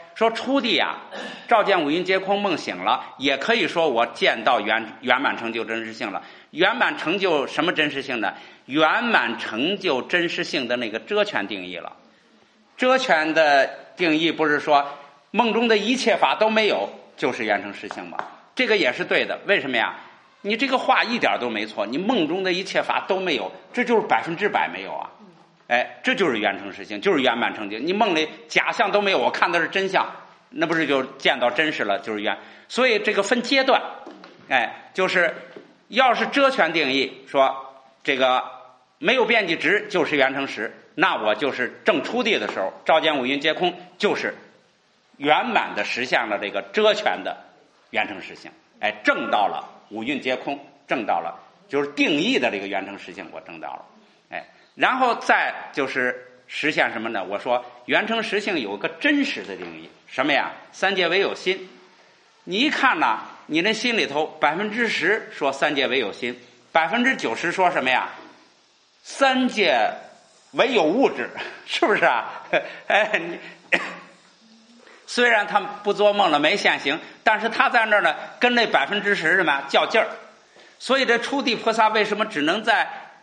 说初地啊，照见五蕴皆空，梦醒了，也可以说我见到圆满成就真实性了。圆满成就什么真实性呢？圆满成就真实性的那个遮圈定义了。遮圈的定义不是说梦中的一切法都没有就是圆成实性吗？这个也是对的。为什么呀？你这个话一点都没错，你梦中的一切法都没有，这就是100%没有啊！哎，这就是圆成实性，就是圆满成就。你梦里假象都没有，我看的是真相，那不是就见到真实了，就是圆。所以这个分阶段，哎，就是要是遮圈定义说这个没有边际值就是圆成实，那我就是正初地的时候，照见五蕴皆空，就是圆满的实现了这个遮圈的圆成实性。哎，证到了五蕴皆空，证到了就是定义的这个圆成实性，我证到了。哎，然后再就是实现什么呢？我说圆成实性有个真实的定义，什么呀？三界唯有心。你一看呢，你那心里头10%说三界唯有心，90%说什么呀？三界唯有物质，是不是啊？哎，虽然他不做梦了，没现行，但是他在那儿呢，跟那10%什么较劲儿。所以这初地菩萨为什么只能在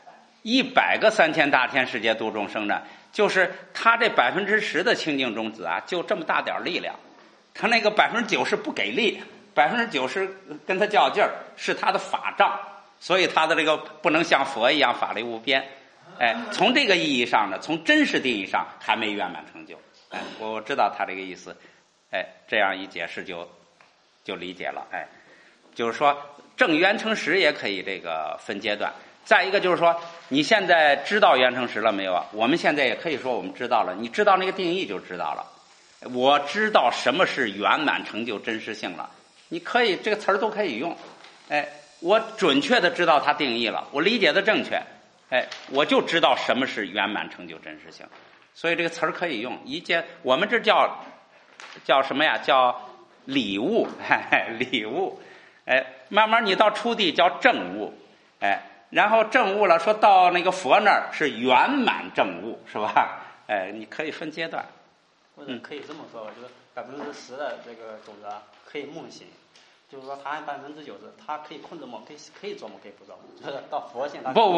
100个3000大千世界度众生呢？就是他这10%的清净种子啊，就这么大点力量，他那个90%不给力，90%跟他较劲儿，是他的法障，所以他的这个不能像佛一样法力无边。哎，从这个意义上呢，从真实定义上还没圆满成就。哎，我知道他这个意思。哎，这样一解释就理解了。哎，就是说正圆成实也可以这个分阶段。再一个就是说，你现在知道圆成实了没有啊？我们现在也可以说我们知道了，你知道那个定义就知道了。我知道什么是圆满成就真实性了，你可以这个词儿都可以用。哎，我准确的知道它定义了，我理解的正确。哎，我就知道什么是圆满成就真实性，所以这个词儿可以用。我们这叫什么呀？叫理悟，理悟。哎，慢慢你到初地叫正悟，哎，然后正悟了，说到那个佛那儿是圆满正悟，是吧？哎，你可以分阶段。 或者可以这么说吧，就是10%的这个种子可以梦醒，就是说他90%，他可以控制梦，可以做梦，可以不做梦。就是到佛性， 不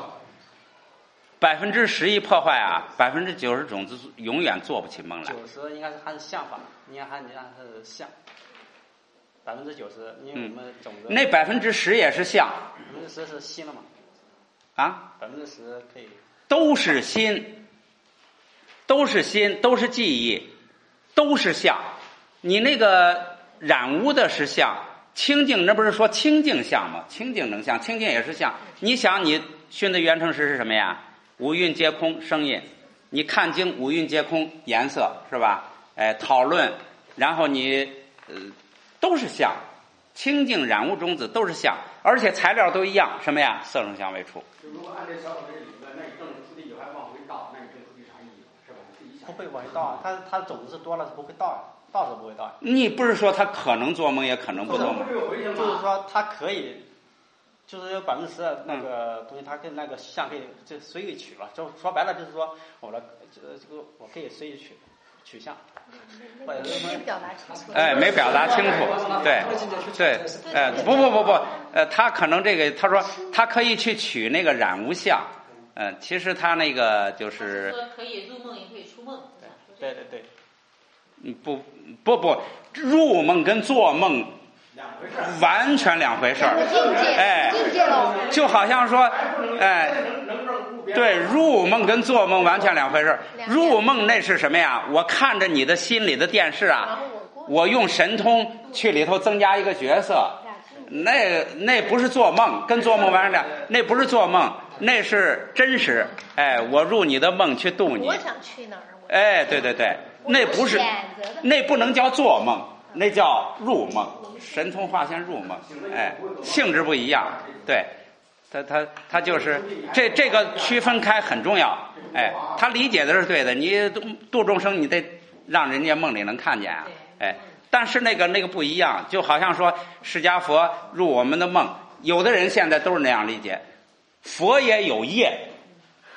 ，10%一破坏啊，90%种子永远做不起梦来。 90应该是还是相法，应该还是相。90%，因为我们种子。 那10%也是相。 10%是心了嘛？ 啊 ？10%可以。 都是心，都是记忆，都是相。你那个染污的是相，清净那不是说清净相吗？清净能相，清净也是相。你想你熏的圆成实是什么呀？五蕴皆空，声音。你看经五蕴皆空，颜色是吧？哎，讨论，然后你都是相，清净染污种子都是相，而且材料都一样，什么呀？色声香味触。 如果按这小法的理论，那你正初地以后还往回倒，那你正初地啥意义？是吧？不会往回倒啊，它种子是多了是不会倒啊，倒是不会倒。 你不是说他可能做梦也可能不做梦？ 就是说他可以，就是有10%的那个东西，它跟那个相可以就随意取了。就说白了就是说，我的这个我可以随意取向。 没表达清楚。 哎，没表达清楚，对，哎，不，他可能这个，他说他可以去取那个染无相，其实他那个就是。 说可以入梦也可以出梦。 对。 不，入梦跟做梦完全两回事儿。哎，就好像说，哎。对，入梦跟做梦完全两回事。入梦那是什么呀？我看着你的心里的电视啊，我用神通去里头增加一个角色，那不是做梦，跟做梦完全两，那不是做梦，那是真实。哎，我入你的梦去度你。 我想去哪儿？ 哎，对，那不是，那不能叫做梦，那叫入梦，神通化现入梦。哎，性质不一样，对。他就是这个区分开很重要。哎，他理解的是对的，你度众生你得让人家梦里能看见啊。哎，但是那个不一样，就好像说释迦佛入我们的梦，有的人现在都是那样理解，佛也有业，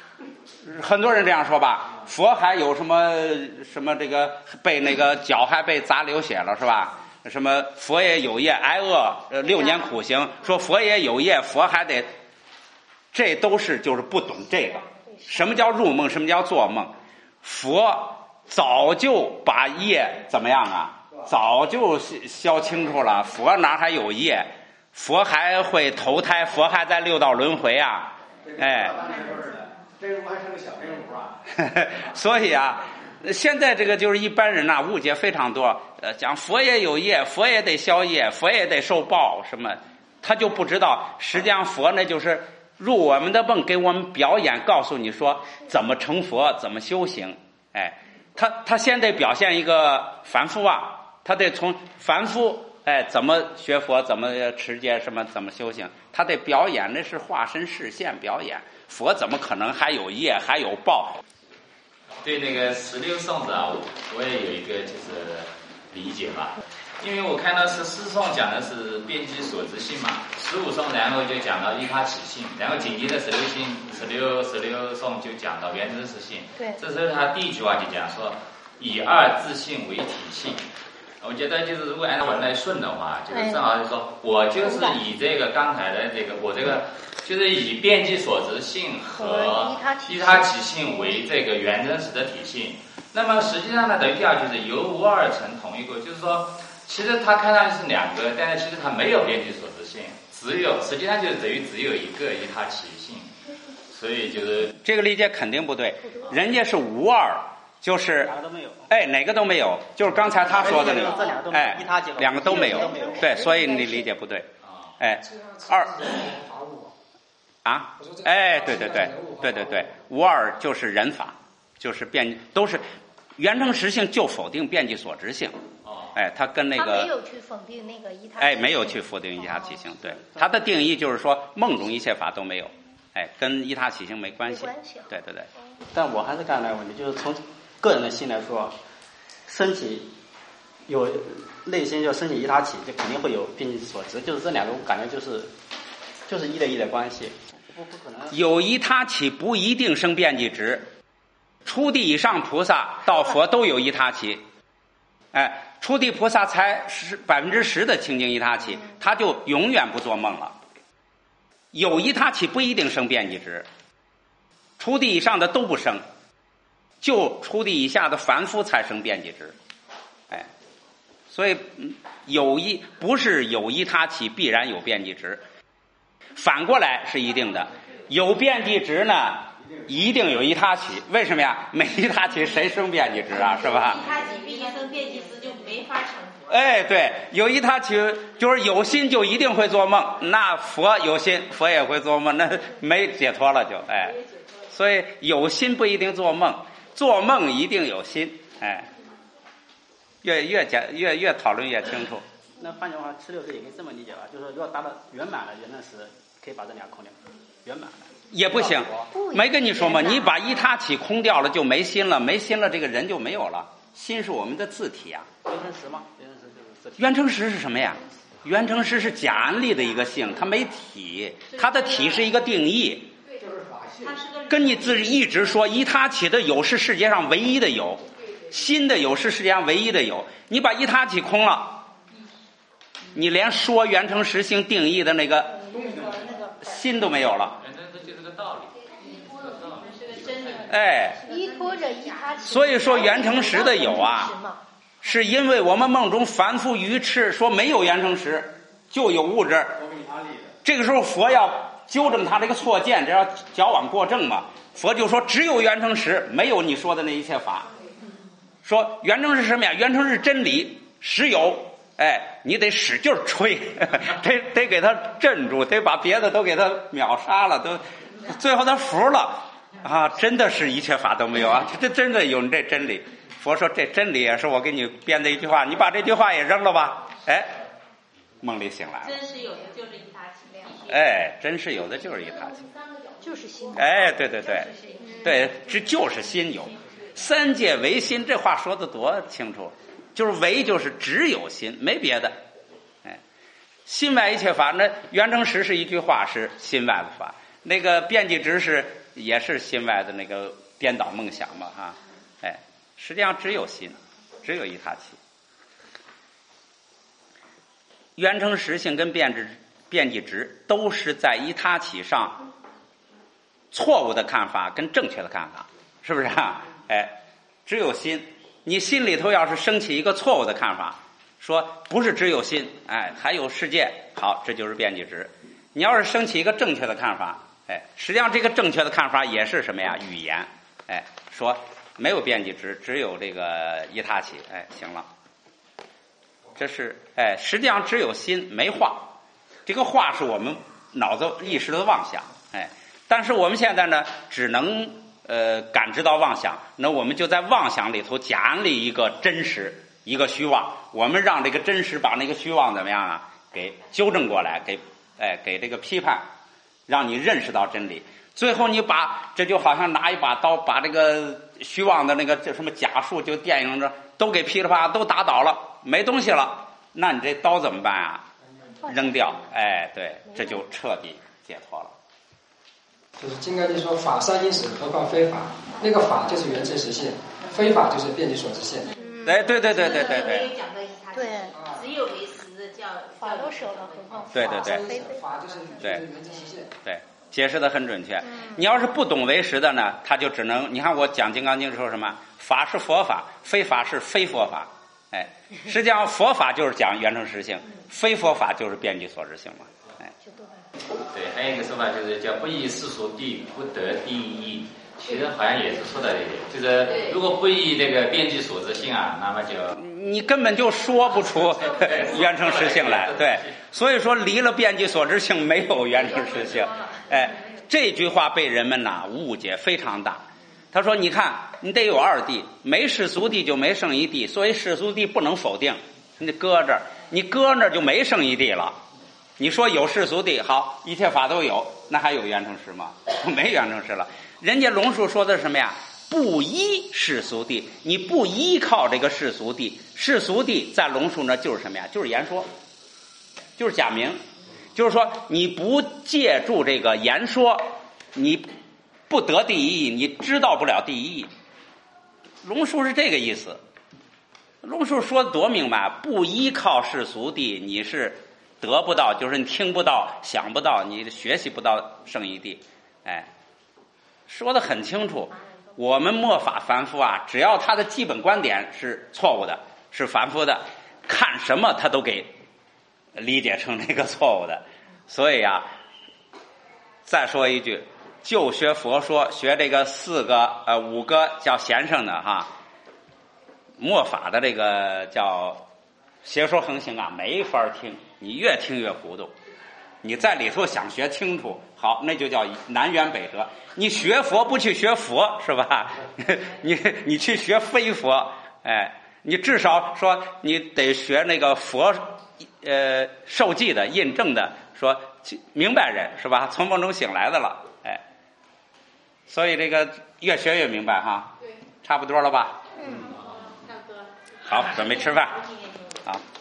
很多人这样说吧，佛还有什么这个被那个脚还被砸流血了是吧？什么佛也有业挨饿6年苦行，说佛也有业，佛还得，这都是就是不懂这个，什么叫入梦，什么叫做梦？佛早就把业怎么样啊？早就消清楚了，佛哪还有业？佛还会投胎，佛还在6道轮回啊！哎， 这如还是个小人物啊。 所以啊，现在这个就是一般人呐，误解非常多。讲佛也有业，佛也得消业，佛也得受报，什么他就不知道。实际上佛呢，就是入我们的梦，给我们表演，告诉你说怎么成佛，怎么修行。哎，他先得表现一个凡夫啊，他得从凡夫怎么学佛，怎么持戒，什么怎么修行，他得表演，那是化身示现表演。佛怎么可能还有业还有报？ 对那个16颂子啊，我也有一个就是理解吧，因为我看到14颂讲的是遍计所知性嘛，15颂然后就讲到依他起性，然后紧接着16颂就讲到原真实性。 对， 这时候他第一句话就讲说以二自性为体性。我觉得就是如果按照文来顺的话，就是正好是说我就是以这个刚才的这个我这个就是以遍计所知性和依他起性为这个原真实的体性。那么实际上呢，等于就是由无二成同一个，就是说其实它看上去是2个，但是其实它没有遍计所知性，实际上就是等于只有一个依他起性。所以就是这个理解肯定不对，人家是无二，就是哪个都没有， 哪个都没有，就是刚才他说的那个，两个都没有，对，所以你理解不对，二啊，对，无二就是人法，就是都是原成实性就否定遍计所知性，他跟那个他没有去否定那个依他， 没有去否定依他起性，对，他的定义就是说梦中一切法都没有，跟依他起性没关系，对。 但我还是看那个问题，就是从个人的心来说，身体有内心就身体依他起，就肯定会有遍计所知，就是这2个我感觉就是一对一的关系，不可能有依他起不一定生遍计执，初地以上菩萨到佛都有依他起，初地菩萨才10%的清净依他起，他就永远不做梦了。有依他起不一定生遍计执，初地以上的都不生，就初地以下的凡夫才生遍计执，所以不是有依他起必然有遍计执，反过来是一定的，有遍计执呢一定有依他起，为什么呀？没依他起谁生遍计执啊，是吧？ 依他起必定生遍计执就没法成佛。 对，有依他起就是有心就一定会做梦，那佛有心，佛也会做梦，那没解脱了就所以有心不一定做梦，做梦一定有心，越讨论越清楚。 那换句话，16也可以这么理解吧，就是如果达到圆满了原真实，可以把这2空掉，圆满了也不行，没跟你说吗？你把依他起空掉了就没心了，没心了这个人就没有了。心是我们的自体啊。 原成实吗？原成实就是自体。 原成实是什么呀？原成实是假安立的一个性，它没体，它的体是一个定义。跟你自己一直说依他起的有是世界上唯一的有，心的有是世界上唯一的有。你把依他起空了，你连说原成实性定义的那个心都没有了。 就是个道理。 依托着依他起。 所以说原成实的有啊，是因为我们梦中凡夫愚痴说没有原成实，就有物质。这个时候佛要纠正他这个错见，这要矫枉过正嘛。佛就说只有原成实，没有你说的那一切法。说原成是什么呀？原成是真理，实有。你得使劲吹，得给他镇住，得把别的都给他秒杀了，都最后他服了啊！真的是一切法都没有啊！这真的有这真理。佛说这真理也是我给你编的一句话，你把这句话也扔了吧。梦里醒来了。 真是有的就是依他起。 真是有的就是依他起。 就是心。 对，这就是心有。三界唯心，这话说的多清楚。就是唯就是只有心，没别的。心外一切法，那原成实是一句话，是心外的法。 那个遍计值也是心外的那个颠倒梦想嘛哈，哎，实际上只有心，只有一他起。缘成实性跟遍计值都是在一他起上错误的看法跟正确的看法，是不是啊？哎，只有心，你心里头要是升起一个错误的看法，说不是只有心，哎，还有世界，好，这就是遍计值。你要是升起一个正确的看法，哎，实际上这个正确的看法也是什么呀？语言，哎，说没有遍计值，只有这个一他起，哎，行了。这是哎，实际上只有心没话，这个话是我们脑子意识的妄想，哎，但是我们现在呢，只能感知到妄想，那我们就在妄想里头假安立一个真实，一个虚妄，我们让这个真实把那个虚妄怎么样啊，给纠正过来，给这个批判，让你认识到真理。最后你把这就好像拿一把刀把这个虚妄的那个这什么假术，就电影着都给噼里啪啦都打倒了，没东西了，那你这刀怎么办啊？扔掉，哎，对，这就彻底解脱了。 就是《金刚经》说法善因时，何况非法？那个法就是缘成实性，非法就是遍计所知现。 对。 对，只有为实叫法都舍了，何况对， 法就是缘成实现。 对，解释的很准确。你要是不懂为实的呢，他就只能，你看我讲《金刚经》说什么？法是佛法，非法是非佛法。哎，实际上佛法就是讲缘成实性，非佛法就是遍计所知性嘛。哎， 对，还有一个说法就是叫不依世俗谛，不得第一。其实好像也是说的这个，就是如果不依这个遍计所知性啊，那么就你根本就说不出缘成实性来。对，所以说离了遍计所知性，没有缘成实性。哎，这句话被人们呐误解非常大。他说：“你看，你得有二谛，没世俗谛就没剩一谛，所以世俗谛不能否定。你搁这儿，你搁那儿就没剩一谛了。你说有世俗谛，好，一切法都有，那还有缘成实吗？没缘成实了。人家龙树说的是什么呀？不依世俗谛，你不依靠这个世俗谛，世俗谛在龙树那就是什么呀？就是言说，就是假名，就是说你不借助这个言说，你不得第一义，你知道不了第一义。龙树是这个意思。龙树说的多明白，不依靠世俗谛，你是得不到，就是你听不到、想不到，你学习不到圣义谛。哎，说得很清楚。我们末法凡夫啊，只要他的基本观点是错误的，是凡夫的，看什么他都给理解成这个错误的。所以啊，再说一句，就学佛说，学这个五个叫贤圣的哈，末法的这个叫邪说横行啊，没法听，你越听越糊涂。你在里头想学清楚，好，那就叫南辕北辙。你学佛不去学佛是吧？你去学非佛，哎，你至少说你得学那个佛受记的印证的，说明白人是吧？从梦中醒来的了，哎，所以这个越学越明白哈。对，差不多了吧？ 差不多。 好，准备吃饭。好。